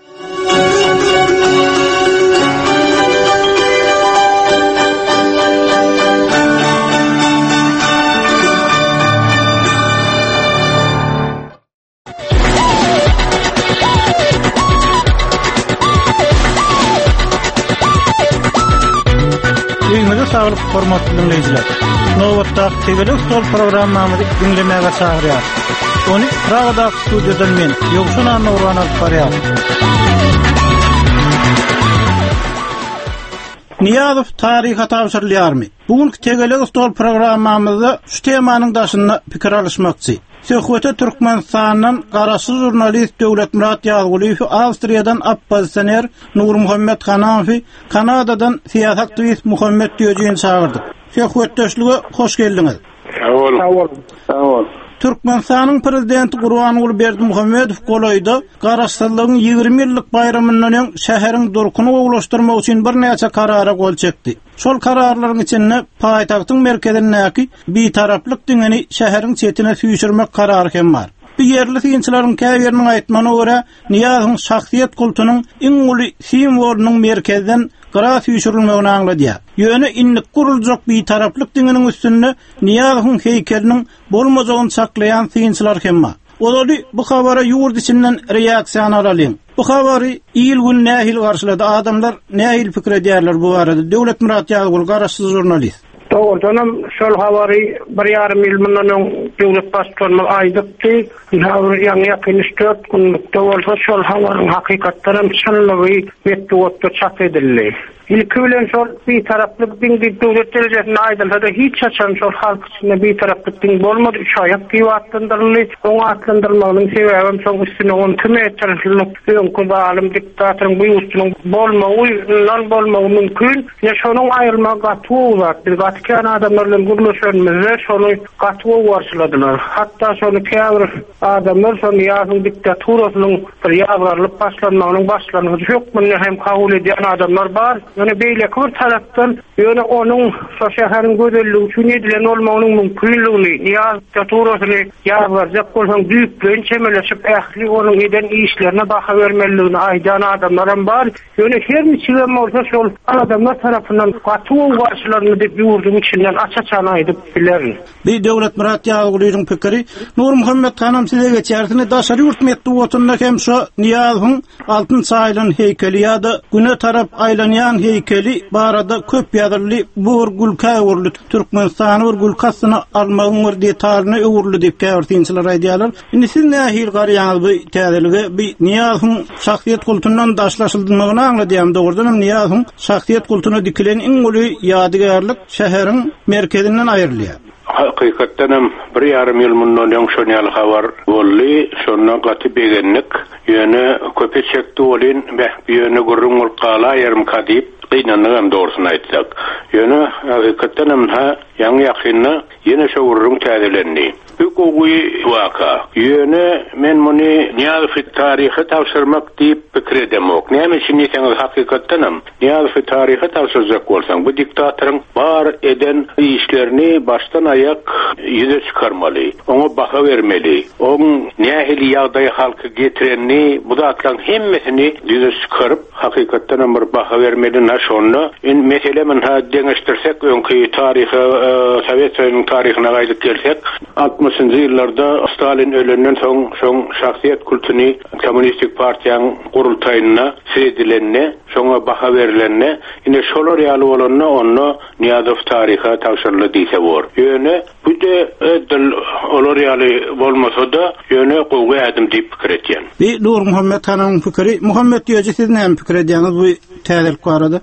Ýüňüňize saglyk, hormatly dinleýijiler. Nowatda Tegelik Stol programmamyzy dinlemäge çagyrýar. Ony Pragada studiýadan men Ýogşun Nurwan alyp barýar. Niýazow taryha tawşyrylýarmy? Bugünkü Tegelik Stol programmamyzda şu temanyň daşynda pikir alışmakçy. Söhbete Türkmenistan'dan garaşy jurnalist Döwlet Murat Ýazguliýew, Awstriýadan oppozisioner Nur Muhammed Hanafi, Kanadadan siýasat aktivist Muhammed Ýöjeni çağırdyk. Söhbetdeşlige hoş geldiňiz. Sağ ol. Sağ ol. Türkmenistanyň prezidenti Gurbanuly Berdimuhammedow golaýda garaşsyzlygyň ýygrimi ýyllyk bayramyndan öň şäheriň durkuny gowlaşdyrmak üçin bir näçe karara gol çekdi. Şol kararlaryň içinde paýtagtyň merkezindäki bitaraplyk diňini şäheriň çetine süýşirmek karary hem bar. Bu yerli synçylaryň käbiriniň aýtmagyna görä, Niýazow şahsiýet kultunyň iň uly simwolunyň merkezden gara süýşirilmegini aňladýar. Ýöne inlik guruljak bitaraplyk diňiniň üstünde Niýazowyň heýkeliniň bolmajagyny saklaýan synçylar hem bar. Olary bu habara ýurt içinden reaksiýa alalyň. Bu habary ýyl gün nähil garşylady, adamlar nähil pikir edýärler bu barada. Döwlet Murat Ýazguly garaşsyz jurnalist. Doğru canım, şol havari bir yarım yıl bundan devlet başkanı aydıktı. Yani yakın üç dört günlükte olsa şol havarın hakikatlerin şanlığı metti ottu çap edildi. İlki bilen şol bir taraflık din devlet derecesine aydılsa da hiç açan şol halk içinde bir taraflık din bolmadı. Üç ayak gibi atlandırılı. Onu atlandırmanın sebebim çok üstüne on tüme taraflık önkü bağlım diktatörün bu üstünün bolmağı, bolmağı mümkün. Ya şonun ayrılma gatuğu var. Bir gatiken adamlarla guruluşönmezler şonu gatuğu varsıladılar. Hatta şonu kâvr adamlar şonu yazın diktatörünün bir yavrarlık başlanmağının başlanması yok mu? Hem kabul eden adamlar var. Yani beýle bir taraftan ýöne onuň şäheriniň gözelliği üçin edilen olmagynyň mümkinligini ýa diktaturasyny ýa-barjak bolsaň büyük bilen çemeleşip ähli onuň eden işlerine baha bermeligini aýdan adamlar bar. Ýöne her niçin bolsa şol adamlar tarapyndan gatuw başlaryny diýip ýurdun içinden açaçan aýdyp bilerin. Bir Döwlet Murat Ýazguliýeň pikiri Nur Muhammed Hanam size geçersini daşary ýurt metduwatynda hem şu Niýazowyň altyn saýlan heýkeli ýa-da güne tarap aýlanýan heykeli barada köp ýadyrly bur gulka öwürlü Türkmenistan ur gulkasyny almagyň bir detalyny öwürlü diýip käwirtinçiler aýdýarlar. Indi siz nähil garýaňyz bu täzelige bir Niýazowyň şahsiýet kulturundan daşlaşyldygyny aňladym. Dogrudan Niýazowyň şahsiýet kulturuny dikilen iň uly ýadygarlyk şäheriň merkezinden aýrylýar. Hakikaten bir yarım yıl bundan öň şonyal habar bolly, şonna gaty begenlik, ýöne köpe çekdi bolyn, ýöne gurrun ulqala ýerm kadyp gynanyň dogrusyny aýtsak. Ýöne hakikaten ha ýa-ni ýakynna ýene şo gurrun täzelendi. Hukuky waka. Ýöne men muny Niýazow taryhy tawşyrmak diýip pikir edemok. Näme üçin ýeteňiz hakikaten Niýazow taryhy tawşyrjak bolsaň bu diktatörüň bar eden işlerini baştan ayak ýüze çykarmaly. Oňa baha bermeli. Oň nähili ýagdaý halky getirenni, bu zatlaryň hemmesini ýüze çykaryp hakikaten bir baha bermeli naşonda. In mesele men ha deňeşdirsek öňkü taryhy, Sowet Soýunyň taryhyna gaýdyp gelsek, altmışyncı ýyllarda Stalin ölenden soň şoň şahsiýet kultuny Kommunistik partiýanyň gurultaýyna sedilenne, şoňa baha berilenne, ine şolar ýaly bolanna onu Niýazow taryhy tawşyrly diýse bor. Ýöne bu da edil olar ýaly bolmasa da ýöne gowy adam diýip pikir etýän. Bir Nur Muhammed Hanam pikiri, Muhammed Ýöjesi näme pikir edýäňiz bu täzelik barada?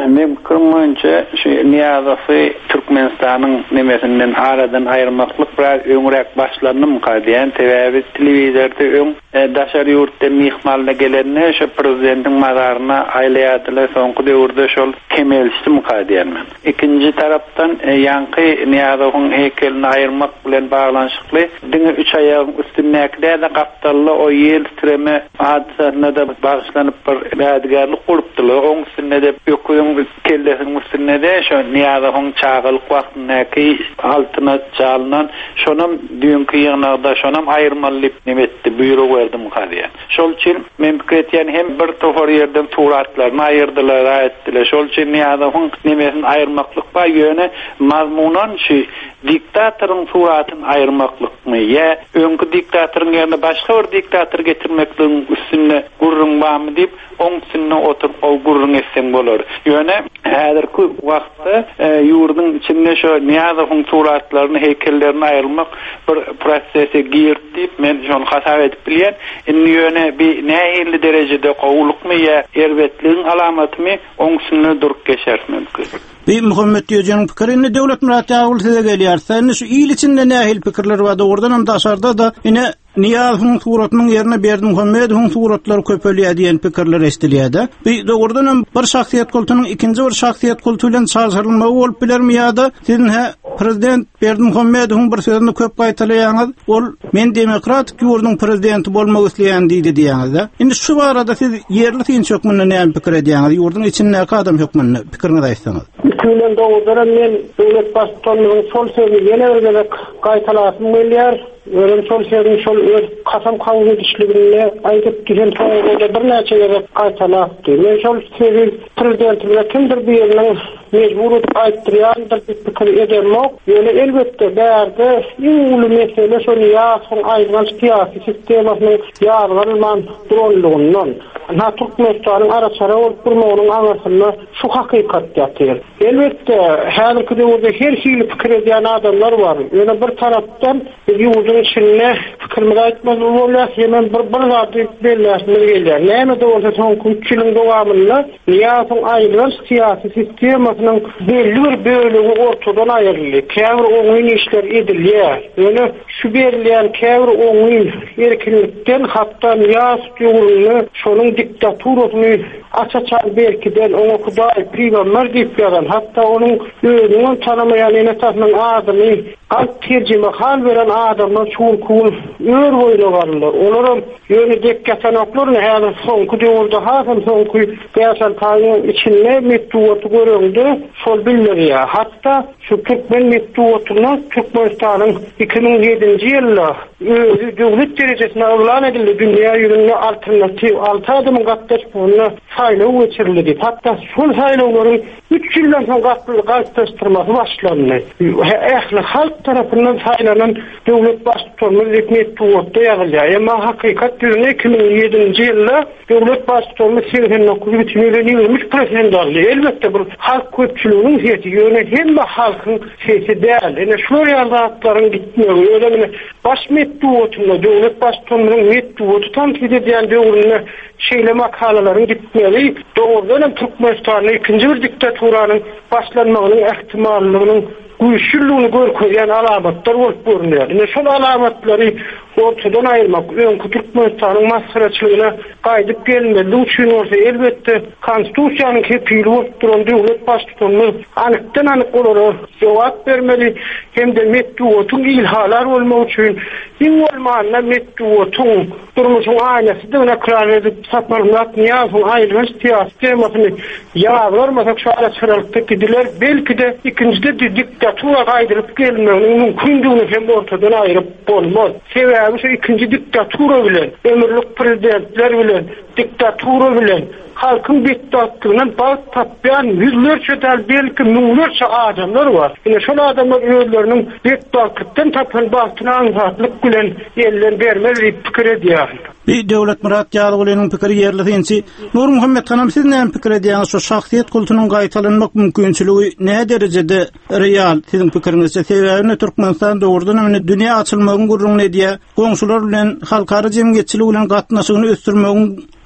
Mümkünce şu Niyazafı Türkmenistan'ın nemesinden aradan ayırmaklık biraz öňrek başlanım kadiyen teväbi televizörde öň daşary ýurtda mihmalna gelenne şu prezidentin mazarına aýlaýadylar soňky döwürde şol kemelişdi mukadiýanman. İkinji tarapdan ýanky Niyazawyň heykelini ayırmak bilen baglanşykly diňe üç aýagyň üstündäkide gapdally o ýel tireme hadisasyna da baglanıp bir ýadgarlyk gurupdylar. Oň üstünde de öküýüň kellesiniň üstünde de şu Niyazawyň çağalyk wagtyndaky altyna çalynan şonam düňkü ýygnagda şonam aýyrmalyk nimetdi buýruk berdi mukadiýan. Şol üçin men pikirýän hem bir tofor ýerden turatlaryny aýyrdylar, aýtdylar. Şol üçin Niyazawyň nimesini aýyrmaklyk ba ýöne mazmunan şu diktatorun suratını ayırmaklık mı? Ya önkü diktatorun yerine başka bir diktator getirmekliğin üstüne gurrun var mı deyip onun üstüne oturup o gurrun etsen olur. Yöne häzirki wagtda e, yurdun içinde şu Niyazawyň suratlaryny, heykellerini ayırmak bir prosese girdi deyip men şonu hasap edip bilýän. Indi yöne bir nähili derejede gowluk mu ya erwetliğin alamaty mı onun üstüne durup geçer mümkün. Bir Muhammed Ýöjeniň pikirini Döwlet Murat Ýaguly size gelýär. Sen şu ýyl içinde nähil pikirler bar da ordan hem daşarda da ine Niyazawyň suratynyň ýerine Berdi Muhammedowyň suratlary köpelýär diýen pikirler estilýär. Bir dogurdan hem bir şahsiýet kultunyň ikinji bir şahsiýet kultu bilen çarşarylmagy bolup bilermi ýa-da sizin he prezident Berdi Muhammedowyň bir sözüni köp gaýtalaýaňyz ol men demokratik ýurduň prezidenti bolmak isleýän diýdi diýäňiz. Indi şu barada siz ýerli tinçokmyny näme pikir edýäňiz? Ýurduň içinde adam hökmüni pikirinizi aýtsaňyz. Külen doğudan men döwlet başçylygynyň şol sözüni ýene bir gaýtalasym gelýär. Ören şol sözüni şol öz kasam kabul edişligine aýdyp giren soňra bir näçe ýere gaýtalapdy. Men şol sözü prezident bilen kimdir bir ýeriniň mejbur edip aýtdyrýandyr diýip pikir edemok. Ýöne elbetde bärde ýuly mesele şol ýaşyň aýdylan siýasy sistemasynyň ýargylman durulygyndan. Ha Türkmenistanyň araçara bolup durmagynyň agasyna şu hakykat ýatyr. Elbetde häzirki döwürde her hili pikir edýän adamlar bar. Ýöne bir tarapdan ýurdun içinde pikirimi aýtmaz bolýar, hemen bir bir zat belläşmeli gelýär. Näme de bolsa soňky üç ýylyň dowamynda ýaşyň aýdylan siýasy sistemasynyň belli bir bölegi ortadan aýryldy. Käbir oňyn işler edilýär. Ýöne şu berilýän käbir oňyn erkinlikden hatda ýaş ýurduny şonuň diktaturasyny açaçar berkiden onu Hudaý priýanlar diýip ýagan. Hatda onun özüni tanamayan enetasının adyny kalp terjime hal veren adamlar çoğul ör boylavarlar. Olaram yönü dekkatanoklarını häzir soňky döwürde hasam soňky beýsan taýyň içinde metduwaty görüldü. Şol bildirýär. Hatda şu Türkmen metduwatyny Türkmenistanyň iki bin ýedinji ýylda özü döwlet derejesine elan edildi. Dünýä ýüzünde alternativ altı adamyň gatnaşmagyna saýlaw geçirildi. Hatda şol saýlawlaryň üç ýyldan soň gatnaşdyrmasy başlandy. Ähli halk tarapyndan saýlanan döwlet başçylygyny metduwatda ýagylýar. Emma hakykat ýüzüne iki bin ýedinji ýylda döwlet başçylygyny seksen dokuz ýyl ýygrimi prosent aldy. Elbetde bir halk köpçüliginiň heti ýöne hemme halkyň sesi däl. Ene şu ýalatlaryň gitmegi ölemine baş metduwatyna döwlet başçylygynyň metduwaty tanqid edýän döwrüne şeýle makalalaryň gitmegi dogrudan Türkmenistanyň ikinji bir diktaturanyň başlanmagynyň ähtimallygynyň güýçlüligini görkezýän alamatlar bolup görünýär. Ine şol alamatlary ortadan aýyrmak, öňkü Türkmenistanyň masgaraçylygyna gaýdyp gelmeli üçin bolsa elbetde konstitusiýanyň kepili bolup duran döwlet başçylygyny anykdan anyk olarak jogap bermeli, hemde metduwatyň ilhalar bolmak üçin iň bolmanda metduwatyň durmuşyň aýnasydyna ekran edip satmalyk Niyazawyň aýdylan sistemasyny ýagrarmasak şu araçlykda gidiler, belki de ikinjide diktatura gaýdyryp gelmeginiň mümkindigini hem ortadan aýryp bolmaz. Sebäbi şu ikinji diktatura bilen, ömürlük prezidentler bilen, diktatura bilen halkyň diktatlygynyň baş tapýan ýüzlerçe däl belki müňlerçe adamlar bar. Ine şol adamlar özleriniň diktatlyktdan tapan bastyny anzatlyk bilen ýerler bermeli diýip pikir edýär. Bir Döwlet Murat Ýagulynyň pikiri ýerli. Nur Muhammed hanam siz näme pikir edýäňiz? Şu şahsiýet kultunyň gaýtalanmak mümkinçiligi näme derejede real sizin pikirinizde? Sebäbini Türkmenistan dogrudan hem dünýä açylmagyň gurrun edýär. Goňşular bilen halkara jemgyýetçilik bilen gatnaşygyny ösdürmegiň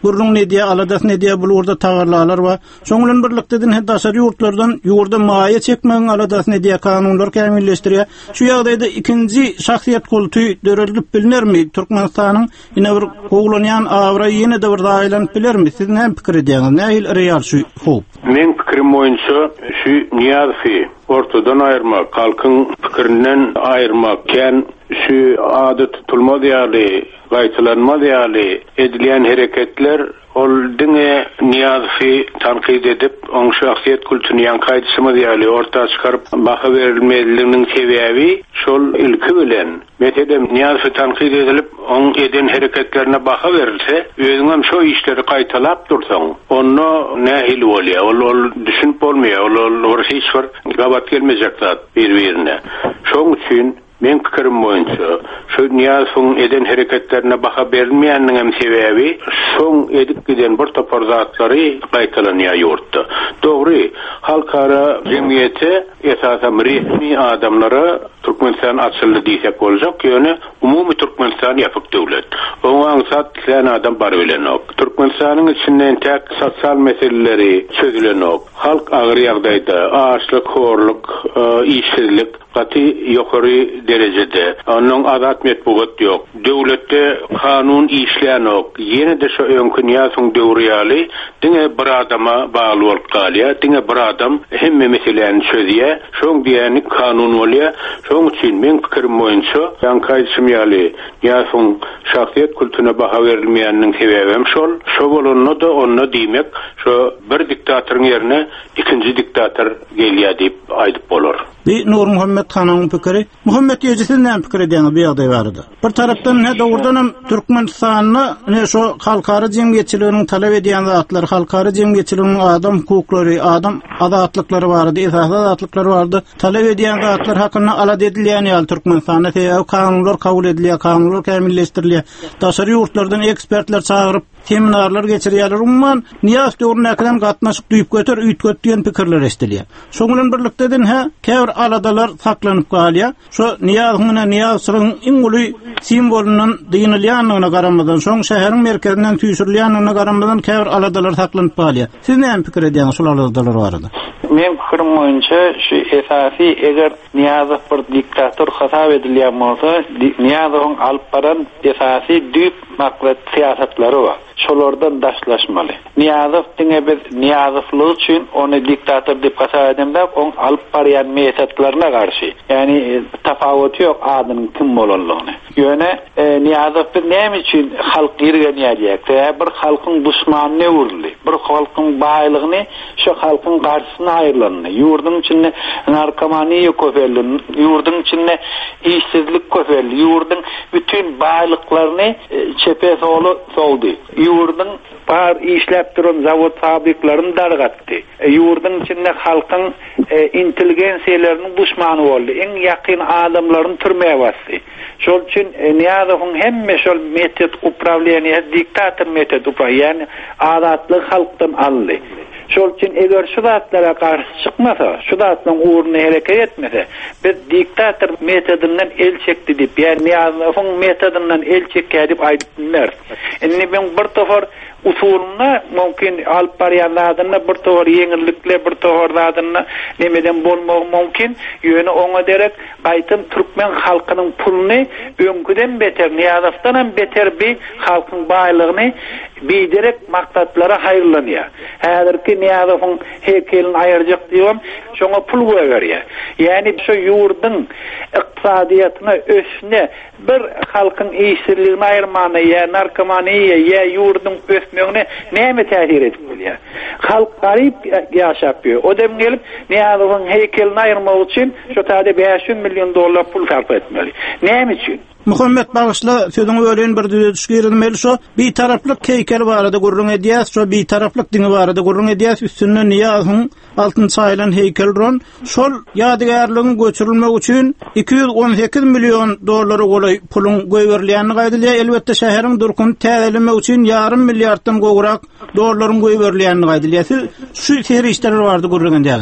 gurrun ne diye aladat ne diye bul orada tagarlalar var. Soňulan birlikde din hedasary ýurtlardan ýurda maýa çekmeň aladat ne diye kanunlar kämilleşdirýär. Şu ýagdaýda ikinji şahsiýet kulty döredilip bilinirmi? Türkmenistanyň ine bir gowlanýan awra ýene de bir daýlan bilermi? Siz näme pikir edýäňiz? Nähil real şu hop? Men pikirim boýunça şu Niýazy ortadan aýyrmak, halkyň pikirinden aýyrmak, ken şu adat tutulma diýäli, gaýtalanma diýäli edilýän hereketler ol diňe Niýazy tanqid edip, oň şahsiýet kulturyny ýankaýdysymy diýäli ortaga çykaryp baha berilmediliginiň sebäbi şol ilki bilen metedem Niýazy tanqid edilip, oň eden hereketlerine baha berilse, özüňem şo işleri gaýtalap dursaň, onu nähil bolýar, ol ol düşünip bolmaýar, ol ol hiç bir gabat gelmejek zat bir-birine. Şoň üçin men pikirim boýunça şu Niýazyň eden hereketlerine baha berilmeýändiň hem sebäbi şoň edip giden bir topar zatlary gaýtalanýar ýurtda. Dogry, halkara jemgyýeti esasen resmi adamlara Türkmenistan açyldy diýsek boljak, ýöne umumy Türkmenistan ýapyk döwlet. Oňa aňsat sen adam bar bilenok. Türkmenistanyň içinden tek sosial meseleleri çözülenok. Halk agyr ýagdaýda açlyk, horluk, işsizlik gaty ýokary derejede. Onuň adat metbugat ýok. Döwletde kanun işlänok. Ýene de şu öňkü Niýazyň döwriýaly diňe bir adama bagly bolup galýar. Diňe bir adam hemme meselelerini çözýär. Şoň diýeni kanun bolýar. Şoň üçin men pikirim boýunça ýankaýdysym ýaly Niýazyň şahsiýet kulturyna baha berilmeýändiň sebäbi hem şol. Şo bolanyny da onu diýmek, şo bir diktatorun ýerine ikinji diktator gelýär diýip aýdyp bolar. Bi Nur Muhammed Hanyň pikiri, Muhammed ýejisin näme pikir edýäňi bu ýagdaý barada. Bir tarapdan ne dowrdan hem Türkmenistanyny ne şo halkara jemgyýetçiliginiň talap edýän zatlar, halkara jemgyýetçiliginiň adam hukuklary, adam adatlyklary barada, esas adatlyklary barada talap edýän zatlar hakyna alad edilýän ýaly Türkmenistanda teýär kanunlar kabul edilýär, kanunlar kämilleşdirilýär. Daşary ýurtlardan ekspertler çağırıp seminarlar geçirýärler. Umman Niýaz döwrüne gatnaşyp duýup götür, üýtgöt diýen pikirler estilýär. Şoňulan birlikde den ha käbir aladalar saklanyp galýar. Şo Niýazyň Niýazyň iň uly simbolundan diýilýändigine garamadan, şoň şäheriň merkezinden tüýsürilýändigine garamadan käbir aladalar saklanyp galýar. Siz näme pikir edýäňiz şol aladalar barada? Men pikirim boýunça şu esasy eger Niýazy bir diktator hasap edilýän bolsa, Niýazyň alyp baran esasy düýp maksat siýasatlary bar. Şolardan daşlaşmaly. Niýazy diňe biz Niýazylyk üçin onu diktator diýip hasap edemde, oň alyp barýan meýetlaryna garşy. Ýani tafawuty ýok adynyň kim bolanlygyny. Ýöne Niýazy biz näme üçin halk ýergen ýerýär? Bir halkyň düşmanyny urly, bir halkyň baýlygyny şu halkyň garşysyna aýrylany. Ýurdun içinde narkomaniýa köpeldi, ýurdun içinde işsizlik köpeldi, ýurdun bütün baýlyklaryny çepe solu soldy. Ýurdun bar işläp duran zawod fabriklaryny dargatdy. Ýurdun içinde halkyň intelligensiýalarynyn düşmany boldy. Eň ýakyn adamlaryny türmäge basdy. Şol üçin Niýazyň hemme şol metod upravleniýa diktator metod upravleniýa, ýani adatly halkdan aldy. Şol üçin eger şu zatlara garşy çykmasa, şu zatlaryň uğruna hereket etmese, biz diktator metodundan el çekdi diýip, ýani Niýazyň metodundan el çekdi diýip aýdypdylar. Indi ben bir tofar usuluna mümkin alyp barýanlaryna bir tofar ýeňillikle bir tofarlaryna nemeden bolmagy mümkin. Ýöne oňa derek gaýtym türkmen halkynyň puluny öňküden beter, Niýazdan hem beter bir halkyň baýlygyny biderek maksatlara haýyrlanýar. Häzirki Niýazyň hekelini aýyrjak diýem, şoňa pul berýär. Ýani şu ýurdun ykdysadyýatyna ösne bir halkyň işsizligini aýyrmany, ýa narkomaniýa, ýa ýurdun ösmegine näme täsir edip bolýar? Halk garyp ýaşapýar. Odem gelip Niýazyň hekelini aýyrmak üçin şu täze beş yüz million dollar pul sarf etmeli. Näme üçin? Muhammed Bağışla sözüňi ölen bir düzüş girilmeli şo bir taraplyk heykel barada gurrun edýäs, şo bir taraplyk diňi barada gurrun edýäs, üstünde Niýazyň altyn saýlan heykel duran. Şol ýadygärligiň göçürilmek üçin iki yüz on sekiz million dollar golay pulun goýberilýäni gaýdylýar. Elbetde şäheriň durkuny täzelemek üçin ýarym milliarddan gowrak dollaryň goýberilýäni gaýdylýar. Şu seri işler bardy gurrun edýärmi?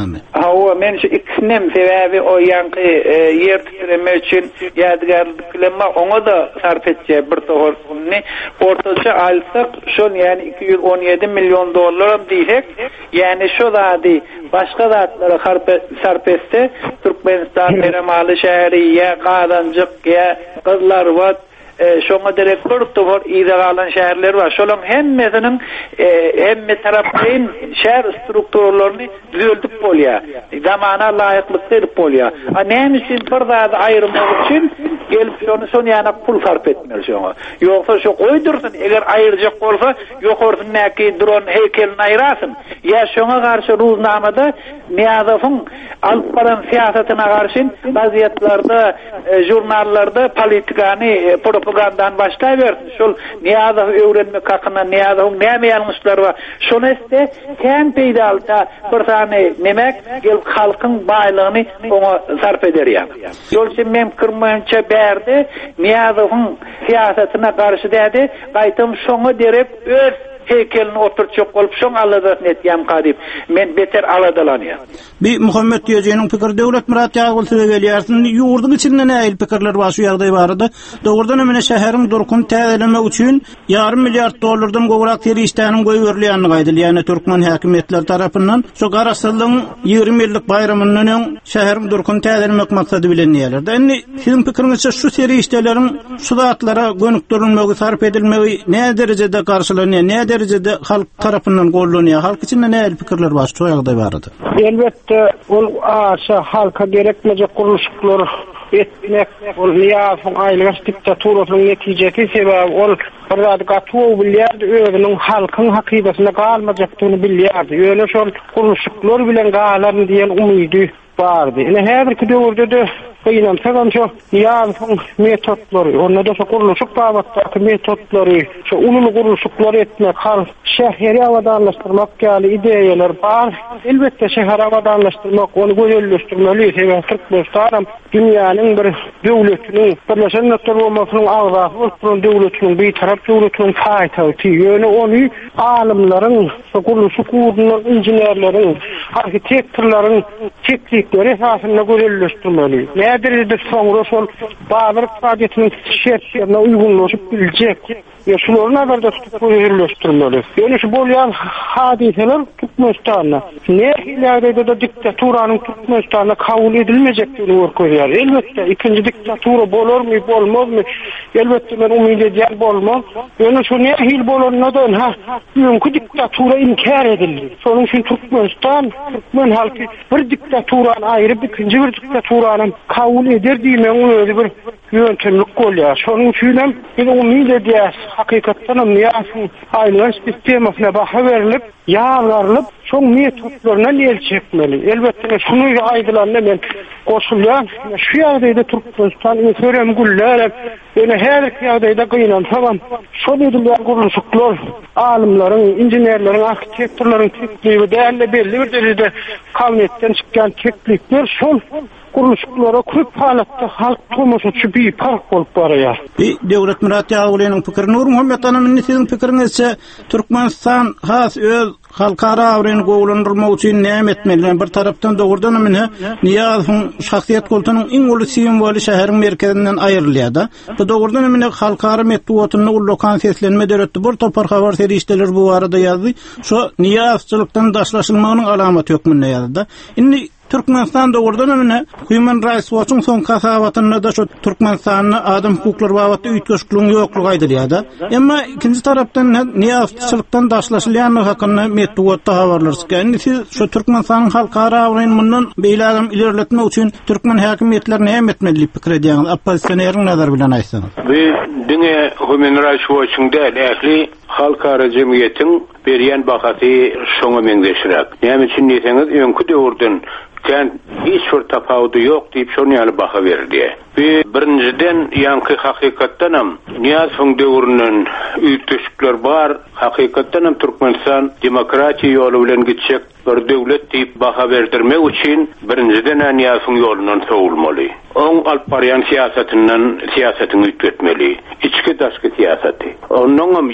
Hava men şu ikisinem sebebi o yankı yer titreme için yadigarlıklama ona da sarf edeceği bir tohurni ortaca alsak şun yani iki yüz on yedi milyon dolar diyek yani şu da di başka zatlara sarf etse Türkmenistan Beremalı şehri ya Qadancık ya Kızlarvat şoňa direktor tohur idealan şäherler bar. Şolum hemmesinin hemme tarapyn şäher strukturlaryny düzeltip bolýar. Zamana laýyklykda edip bolýar. A näme üçin bir zat aýyrmak üçin gelip şonu şonu ýana pul sarf etmeli şoňa. Ýoksa şu goýdursun eger aýyrjak bolsa ýokursun näki dron heykelini aýrasyn. Ya şoňa garşy ruznamada Niyazowyň alyp baran siýasatyna garşy gazetlarda, jurnallarda politikany propagandan başlayıverdi. Şol Niyazow öwrenmek hakyna Niyazowyň näme ýalňyşlary bar. Şonu iste kän peýdalta bir tane nemek gelip halkyň baýlygyny oňa sarf ederýär. Şol üçin men kirmeýinçe berdi Niyazowyň siýasatyna garşy dädi. Gaýtym şoňa derip öz heykelini oturtjak bolup şoň aladatyn etýär kadip. Men beter aladalanýar. Bir Muhammed Ýejeňiň pikir döwlet Murat Ýagulsyna gelýärsin. Ýurduň içinde näil pikirler bar şu ýagdaý barada. Dogurdan emine şäheriň durkun täzeleme üçin yarım milliard dollardan gowrak teriştäniň goýberýänini gaýdyl. Ýani Türkmen häkimetleri tarapyndan şu garaşsylygyň ýygrimi ýyllyk bayramynyň şäheriň durkun täzelemek maksady bilen ýerlerde. Endi siziň pikiriňizçe şu terişdeleriň sudatlara gönükdirilmegi, sarf edilmegi näme derejede garşylanýar? Näme derejede halk tarapyndan gollanýar? Halk içinde näil pikirler bar şu ýagdaý barada? Elbette ol aşa halka gerekmejek guruluşlar etmek, ol Niyazowyň aýlyk diktaturasynyň netijesi sebäbi ol bir gatuw bilýär, özüniň halkyň hakykatyna galmajakdygyny bilýär. Ýöne şol guruluşlar bilen galan diýen umydy bardy. Ine häzirki döwürde de Kıyınan tagan şu Niyazowyň metodlary, onda da şu guruluşyk babatdaky metodlary, şu ululu guruluşyklar etmek, hal şäheri awadanlaşdyrmak ýaly ideýalar bar. Elbetde şäher awadanlaşdyrmak, ony gözelleşdirmeli. Sebäbi Türkmenistan dünýäniň bir döwletiniň, Birleşen Milletler bolmasynyň agzasy bolsun döwletiniň bir tarap döwletiniň taýtaty. Ýöne ony alimlaryň, şu guruluşyk gurulunyň injinerleriň, arhitektorlaryň teknikleri esasynda gözelleşdirmeli. Näderede soňra şol bazyr fäaliýetiniň şertlerine uygunlaşyp biljek. Ya şuların nazarda tutup gözelleşdirmeli. Ýöne şu bolýan hadiseler Türkmenistanda ne hilerde de diktaturanyň Türkmenistanda kabul edilmejekdigini görkezýär. Elbetde ikinji diktatura bolarmy, bolmazmy? Elbetde men umyt edýär bolmaz. Ýöne şu ne hil bolandan ha, ýönkü diktatura inkar edildi. Şonuň üçin Türkmenistan, Türkmen halky bir diktaturany aýryp ikinji bir diktaturany kabul eder diýmek özü bir ýöntemlik bolýar. Şonuň üçin hem biz umyt edýär. Hakykatdan Niyazowyň aýlyk sistemasyna baha berilip, ýagarlyp, şoň metodlaryna el çekmeli. Elbetde şunu aýdylanda men goşulýan, şu ýagdaýda Türkmenistan öňem gulläp, ýöne her ýagdaýda gynan tamam. Şol edilýän guruluşyklar, alimlaryň, injinerleriň, arhitektorlaryň tekniği däli belli bir derejede kawnyetden çykkan teknikler şol guruluşyklara köp halatda halk turmuşy bir fark bolup barýar. Bir döwlet Murat Ýagulsynyň pikiri Nur Muhammed Anamyň siziň pikiriňizçe Türkmenistan has öz halkara awreny gowlandyrmak üçin näme etmeli? Bir tarapdan dogurdan emine Niyazowyň şahsiýet kulturynyň iň uly simboly şäheriň merkezinden aýrylýar da. Bu dogurdan emine halkara metduwatyny ullukan seslenme döretdi. Bir topar habar serişdeler bu arada ýazdy. Şu Niyazçylykdan daşlaşylmagynyň alamaty ýokmunda ýazdy da. Indi Türkmenistan dogurdan emine Human Rights Watch'un son kasawatyna da şu Türkmenistanyň adam hukuklary babatda üýtgeşikligiň ýoklugy aýdylýar da. Emma ikinji tarapdan Niyazçylykdan daşlaşylýan hakyna metduwatda habarlar çykýan. Siz şu Türkmenistanyň halkara awrany mundan beýlagym ilerletmek üçin Türkmen häkimetleri näme etmeli pikir edýäňiz? Oppozisioneriň nazary bilen aýtsaňyz. We diňe Human Rights Watch'un da ähli halkara jemgyýetiň berýän bahasy şoňa meňzeşirek. Näme üçin diýseňiz, öňkü döwürden sen hiç bir tapawdy ýok diýip şonu ýaly baha berdi. Ve birinciden ýanky hakykatdan hem Niyazowyň döwründen üýtgeşikler bar. Hakykatdan hem Türkmenistan demokratiýa ýoly bilen gitjek bir döwlet diýip baha berdirmek üçin birinciden Niyazowyň ýolundan sowulmaly. Oň alyp barýan siýasatynyň siýasatyny üýtgetmeli. Içki daşky siýasaty. Onuň hem ýurduň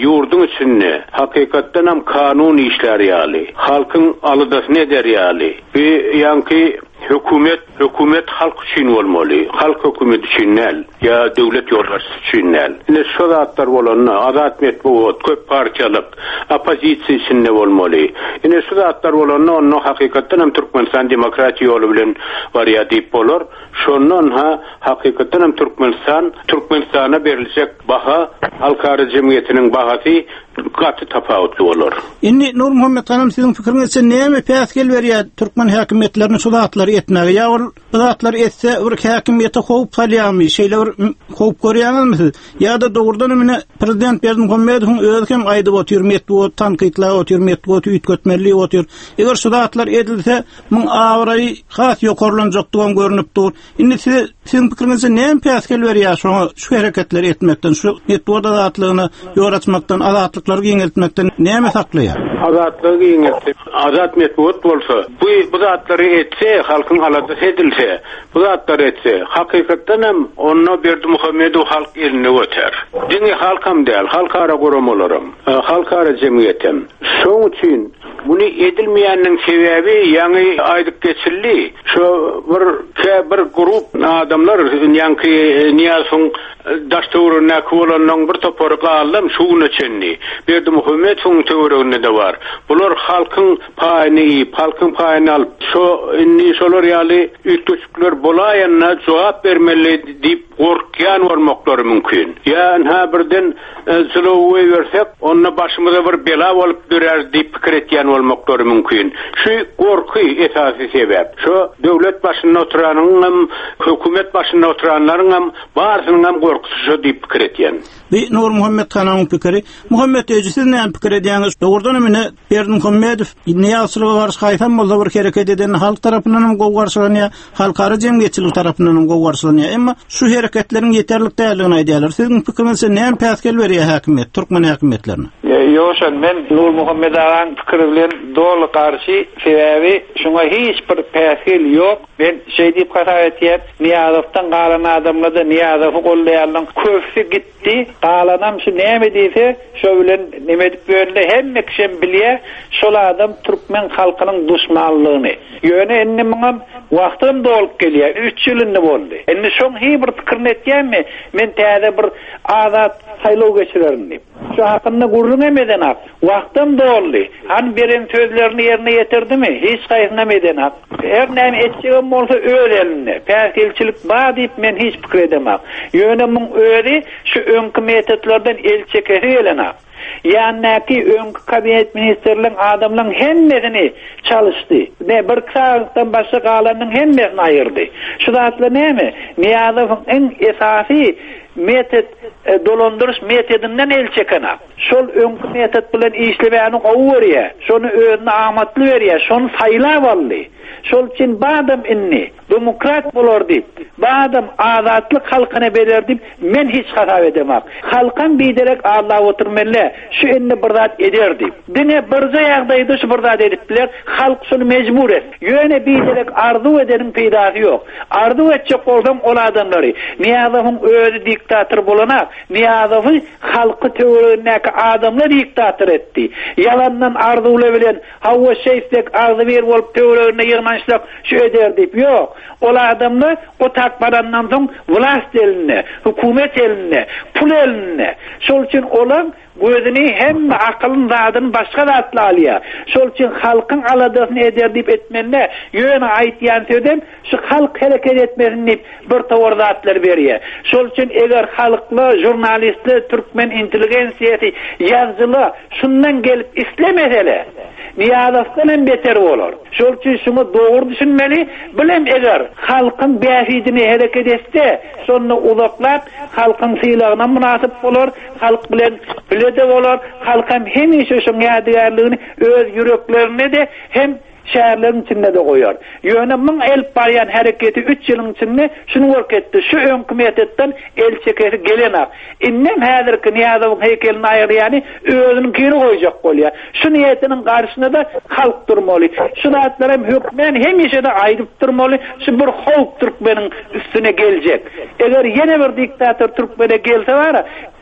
geçinne hakikatten hem kanun işleri yali halkın alıdasını eder yali bir yankı hükümet hükümet halk için olmalı. Halk hükümet için nel ya devlet yoldaşı için nel. Ne şodatlar olanna adat metbuot köp parçalık opozisiya için ne olmalı. Ne şodatlar olanna onu hakikaten hem Türkmenistan demokrasi yolu bilen var ya deyip olur. Şondan ha hakikaten hem Türkmenistan Türkmenistan'a verilecek baha halkara cemiyetinin bahası katı tafavutlu olur. Inni Nur Muhammed Hanım sizin fikrinizce näme päsgel berýär Türkmen häkimetlerini şodatlary etmäge? Ya ol şodatlar etse bir häkimete howp salýarmy? Şeýler howp görýärmi? Ya da dogrudan emine prezident Berdimuhammedowyň özü hem aýdyp otyr, metbu tanqidler otyr, metbu üýtgetmellik otyr. Eger şodatlar edilse muň awray has ýokarlanjakdygan görnüpdir. Inni sizin fikrinizce näme päsgel berýär şu hereketleri etmekden, şu metbu adatlygyny ýoratmakdan, azatlyklary giňeltmekden näme saklaýar? Azatlygy giňeltip, azat metbuat bolsa, bu bu zatlary etse, halkyň alady edilse, bu zatlary etse, hakykatdan hem onu Berdimuhammedow halk eline öter. Diňe halkam däl, halkara goramalaram, halkara jemgyýetem. Şoň üçin bunu edilmeýänniň sebäbi ýa-ni aýdyp geçildi. Şu bir bir grup adamlar ýa-ni niýasyň daştawryna kolannyň bir topary galyp şuny çenni. Berdimuhammedowyň töwereginde de var. Bular halkyň paýyny, halkyň paýyny alyp, şo inni şolar ýaly üýtgeçlikler bolaýanna jogap bermeli diýip gorkýan bolmaklary mümkin. Ýa-ni ha birden zuluwy bersek, onda başymyza bir bela bolup durar diýip pikir etýän bolmaklary mümkin. Şu gorky esasy sebäp. Şu döwlet başynda oturanyň hem hökümet başynda oturanlaryň hem barsynyň hem gorkusy diýip pikir etýän. Bi Nur Muhammed Hanamyň pikiri, Muhammed ejisiz näme pikir edýäňiz? Dogrudan emine Berdimuhammedow niýasylyga garşy haýsam bolsa bir hereket eden halk tarapyndan hem gowy garşylanýar, halkara jemgyýetçilik tarapyndan hem gowy garşylanýar. Emma şu hereketleriň ýeterlik däligini aýdýarlar. Sizin pikirinizde näme päsgel berýär häkimet, Türkmen häkimetlerine? Ýoşan men Nur Muhammed Ağaň pikiri bilen dogry garşy, sebäbi şuňa hiç bir päsgel ýok. Ben şey diýip gaýta etýär, Niýazowdan galan adamlarda Niýazowy gollaýarlar köpsi gitdi. Galanam şu näme diýse, şo bilen neme diýip berle hemme kişem bilýär, şol adam Türkmen halkynyň duşmanlygyny. Ýöne enne maňa wagtym dolup gelýär, üç ýylynda boldy. Enne şoň hi bir pikirini etýänmi? Men täze bir azat saýlaw geçirerim. Şu hakynda gurrun emeden ak. Wagtym doldy. Han beren sözlerini ýerine ýetirdimi? Hiç gaýsynam eden ak. Her näme etjegem bolsa öz eline. Päsgelçilik bar diýip men hiç pikir edemem. Ýöne muň özi şu öňkü metodlardan el çekeri gelen ak. Ýani-ki öňkü kabinet ministerliň adamlaryň hemmesini çalışdy. Ne bir saatdan başga galanyň hemmesini aýyrdy. Şu zatlar näme? Niýazowyň en esasy metod e, dolandırış metodinden el çekena. Şol öňkü metod bilen işlemäni gowurýar. Şonu özüne amatly berýär, şonu saýlap aldy. Şol için badam inni demokrat bolar diýip, badam azatlyk halkyna berer diýip men hiç hasap edemem. Halkyn biderek Allah oturmaly, şu inni bir zat eder diýip. Dine bir ýagdaýda şu bir zat edipler, halk şunu mecbur et. Ýöne biderek arzu ederiň peýdasy ýok. Arzu etjek bolsam ol adamlary, Niýazowyň özü diktator bolana, Niýazowy halky töweregindäki adamlar diktator etdi. Yalandan arzuly bilen hawa şeýsek arzu ber bolup töwereginde ýygnaşlak şu eder diýip ýok. Ol adamlar o takbarandan soň vlast eline, hökümet eline, pul eline. Şol üçin olar gözüni hem akılın zadyny başga zatla alýar. Şol üçin halkyň aladasyny eder diýip etmende ýöne aýtýan söýdem şu halk hereket etmesin diýip bir tawar zatlar berýär. Şol üçin eger halkly, jurnalistler, türkmen intelligensiýasy, ýazgylar şundan gelip islemeseler, Niýazowdan hem beter bolar. Şol üçin şunu dogry düşünmeli, bilem eger halkyň bähidini hereket etse, şonu uzaklap halkyň syýlagyna munasyp bolar, halk bilen bilede bolar, halkam hemişe şu ýadygarlygyny öz ýüreklerine de hem şäherleriň içinde de goýar. Ýöne muň el barýan hereketi üç ýylyň içinde şunu görketdi. Şu öňkü metoddan el çekeri gelenak. Innem häzirki Niýazowyň heykelini aýyrýany özüniň kini goýjak bolýar. Şu niýetiniň garşyna da halk durmaly. Şu zatlar hem hökmen hemişe de aýdyp durmaly. Şu bir howp Türkmeniň üstüne geljek. Eger ýene bir diktator Türkmene gelse bara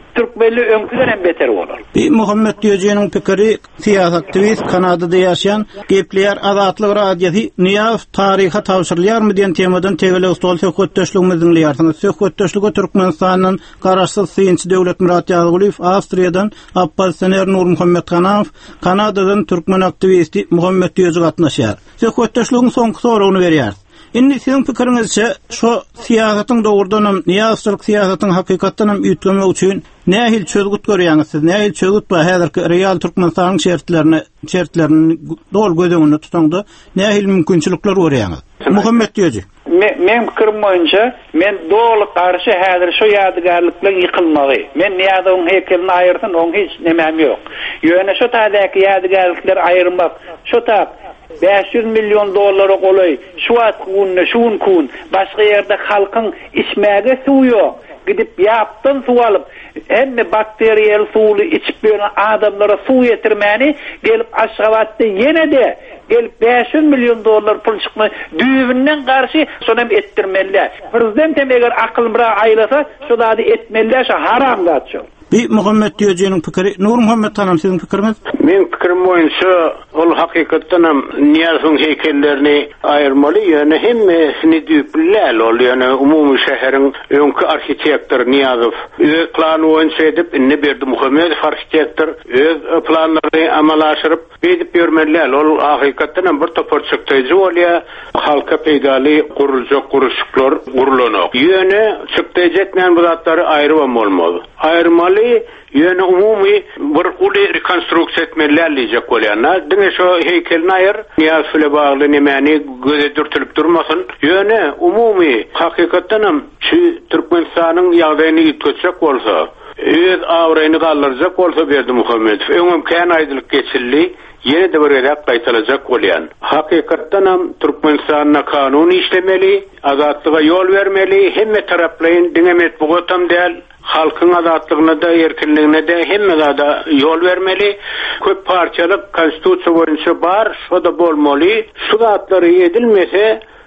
Türkmenli öňküden hem beter bolar. Bir Muhammed Diýejiň pikiri siyasi aktivist Kanadada ýaşaýan Gepleýär Azatlyk radiosi Niyaz taryha tawşyrylýarmy diýen temadan tegele stol söhbetdeşligimiziň ýartyny söhbetdeşligi Türkmenistanyň garaşsyz synçy döwlet Murat Ýazygulyw, Awstriýadan Abbas-Sener Nur Muhammed Kanaw, Kanadadan Türkmen aktivisti Muhammed Diýejig gatnaşýar. Söhbetdeşligiň soňky soragyny berýär. Indi siziň pikiриňizçe şu siýasatyň dogrudanam, niýazçylyk siýasatyň hakykatdanam üýtgemek üçin nähil çözgüt görýäňiz siz? Nähil çözgüt bu häzirki real Türkmenistanyň şertlerini, şertlerini dol gözeňinde tutanda nähil mümkinçilikler görýäňiz? Muhammed Diýeji. Men pikirim boýunça men dol garşy häzir şu ýadygarlyklar ýykylmagy. Men niýazyň hekelini aýyrtyn, oň hiç nemem ýok. Ýöne şu taýdaky ýadygarlyklar aýyrmak, şu taýda beş yüz milyon dolara golay, şu at kunna, şun kun, başga ýerde halkyň içmäge suw ýok. Gidip ýapdyn suw alyp, hemme bakteriýal suwly içip beren adamlara suw ýetirmäni gelip Aşgabatda ýene-de gelip beş yüz milyon dolar pul çykma düýbünden garşy şonu hem etdirmeliler. Prezident hem eger akylmyra aýlasa, şu zady etmeliler, haram gatçy. Bir Muhammed Diýejiň pikiri, Nur Muhammed tanam siziň pikiriňiz? Men pikirim boýunça ol hakykatdan hem niýazyň hekellerini aýyrmaly, ýöne hemmesini düýpläl ol, ýöne umumy şäheriň öňkü arhitektor Niýazow öz plany boýunça edip, inne berdi Muhammed arhitektor öz planlaryny amala aşyryp edip bermeliler. Ol hakykatdan hem bir topar çykdyjy bolýa, halka peýdali guruljak guruşyklar gurulanok. Ýöne çykdyjy etmän bu zatlary aýrywam bolmaly. Aýrmaly ýöne umumy bir uly rekonstruksiýa etmeliler diýjek bolýarlar. Diňe şu heykelini aýyr, Niýaz sule bagly nemäni göze dürtülip durmasyn. Ýöne umumy hakykatdan hem şu Türkmenistanyň ýagdaýyny ýetgeçek bolsa, öz awraýyny galdyrjak bolsa berdi Muhammed. Öňüm kän aýdylyk geçildi. Yine de bir rap qaytalacak bolýan. Hakykatdan hem Türkmenistanyň kanuny işlemeli, azatlyga ýol bermeli, hemme taraplaryň diňemet bugatam däl, halkyň azatlygyna da, erkinligine de hemme da ýol bermeli. Köp parçalyk konstitusiýa boýunça bar, şu da bolmaly. Şu zatlary edilmese,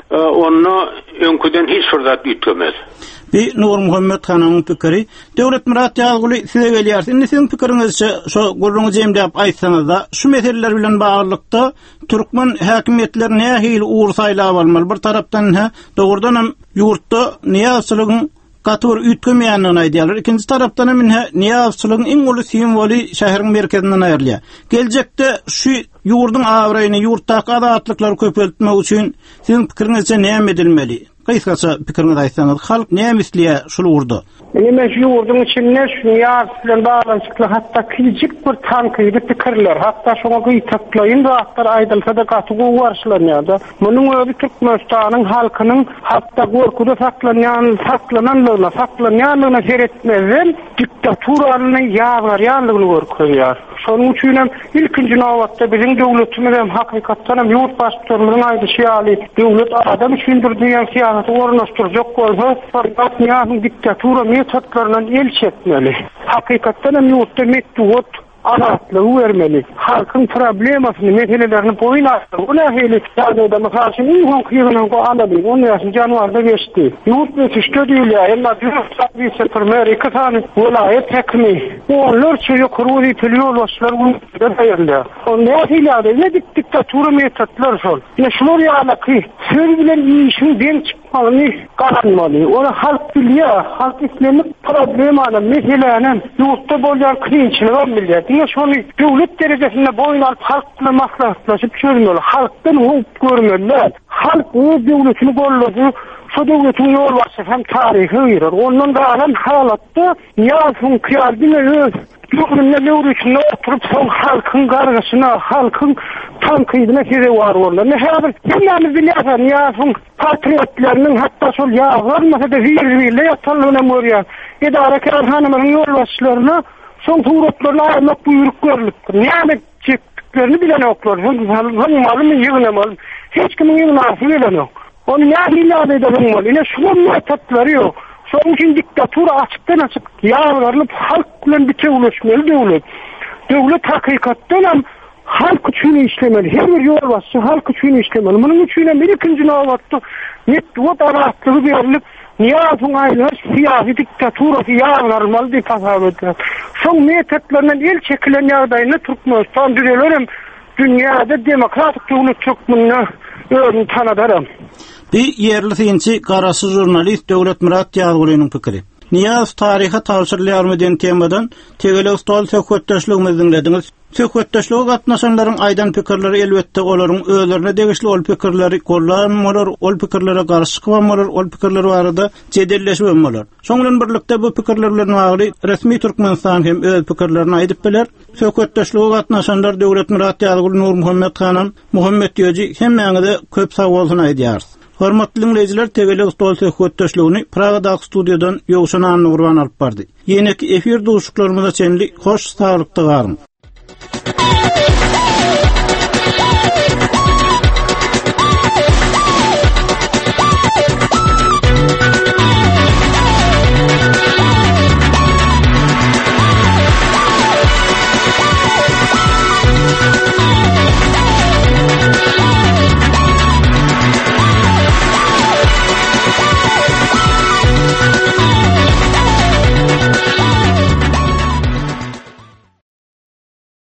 onu öňküden hiç fırsat ýetmez. Bir Nur Muhammed Hanamyň pikiri, Döwlet Murat Ýazyguly size gelýär. Indi siziň pikiriňizçe şu gurruňy jemläp aýtsaňyz-da, şu meseleler bilen baglykda türkmen häkimetleri nähili uğur saýlap almaly. Bir tarapdan ha, dogrudan hem ýurtda niýazçylygyň gatyr üýtgemeýändigini aýdýarlar. Ikinji tarapdan hem niýazçylygyň iň uly simwoli şäheriň merkezinden aýrylýar. Geljekde şu ýurduň awraýyny, ýurtdaky azatlyklar köpeltmek üçin siziň pikiriňizçe näme edilmeli? Kaysaça pikiriňizi aýtsaňyz, halk näme isleýär şol urdu? Näme şu urdun içinde şu ýar bilen baglanşykly hatda kiçik bir tankydy pikirler. Hatda şoňa gyýtaklaýyn wagtlar aýdylsa da gaty gowarşlanýardy. Munyň öňü Türkmenistanyň halkynyň hatda gorkuda saklanýan, saklananlygyna, saklanýanlygyna seretmezden diktaturalyny ýagarýanlygyny görkezýär. Şonuň üçin hem ilkinji nowatda biziň döwletimiz hem hakykatdan hem ýurt başçylarynyň aýdyşýaly döwlet adam üçin bir diýen siýasaty ornaşdyrjak bolsa, faqat ýa-ni diktatura metodlaryny el çekmeli. Hakykatdan hem ýurtda metod azatlygy bermeli. Halkyň problemasyny, meselelerini boyun açdy. Ona heli ýa-da masalan iň kyrgynyň go alady. Onu ýaşy janwarda geçdi. Ýurt geçişde diýilýär. Ella dürüst bir sefermer iki tane vilayet hekimi. Onlar çöýe kurulýy pilýol başlar bunu daýarlar. Onda hilady ne diktatura metodlar şol. Ne şol ýa-da söz bilen işin den çıkmaly, galanmaly. Ona halk bilýär. Halk islemik problemany, meselelerini ýurtda bolýan kynçylygy bilýär. Diýe şonu döwlet derejesinde boyun alyp halk bilen maslahatlaşyp çözmeli. Halkdan hukuk görmeliler. Halk öz döwletini gollady. Şu döwletiň ýol başy hem taryhy ýerer. Ondan da hem halatda ýazyň kıyardyny öz ýurtuna löwrüçine oturup şol halkyň gargaşyna, halkyň tankydyna sire war bollar. Ne häzir hemmemiz bilýär, ýazyň patriotlarynyň hatda şol ýazarmasa da wir-wirle ýatanlygyna görýär. Edara karhanamyň ýol başlaryna son suratlarına ayırmak buyruk görülüptür. Näme çektiklerini bilen oklar. Hın malım yığına malım. Hiç kimin yığına arsı bilen yok. Onu ne ilade edelim mal. Yine şunun metotları yok. Son için diktatura açıktan açık yağlarılıp halk bilen bir ulaşmalı devlet. Devlet hakikatten hem halk için işlemeli. Her bir yol varsa halk için işlemeli. Bunun için bir ikinci navattı. Net o da rahatlığı verilip Niyazın aylar siyasi diktaturası yağlarmalı diye tasavvur ediyor. Son metotlerinden el çekilen yağdayını Türkmenistan düzelerim. Dünyada demokratik devlet çökmünü öğün tanıdarım. Bir yerli tinçi qarası jurnalist Döwlet Murat Ýagulynyň pikiri. Niyaz tariha tawsirlýarmy den temadan tegele stol söhbetdeşligimizi dinlediňiz. Söhbetdeşlige gatnaşanlaryň aýdan pikirleri elbetde olaryň özlerine degişli ol pikirleri gollanmalar, ol pikirlere garşy çykmalar, ol pikirleri barada jedelleşmemler. Şoň bilen birlikde bu pikirler bilen bagly resmi Türkmenistan hem öz pikirlerini aýdyp biler. Söhbetdeşlige gatnaşanlar Döwlet Murat Ýaguly, Nur Muhammed Hanan, Muhammed Ýöji hemmäňe köp sag bolsun aýdýar. Hormatly dinleyijiler, tegele stol söhbetdeşligini Pragadaky studiýadan Ýowşan Anny Gurban alyp bardy. Ýene-ki efir duşuklarymyza çenli hoş saglykda garyn.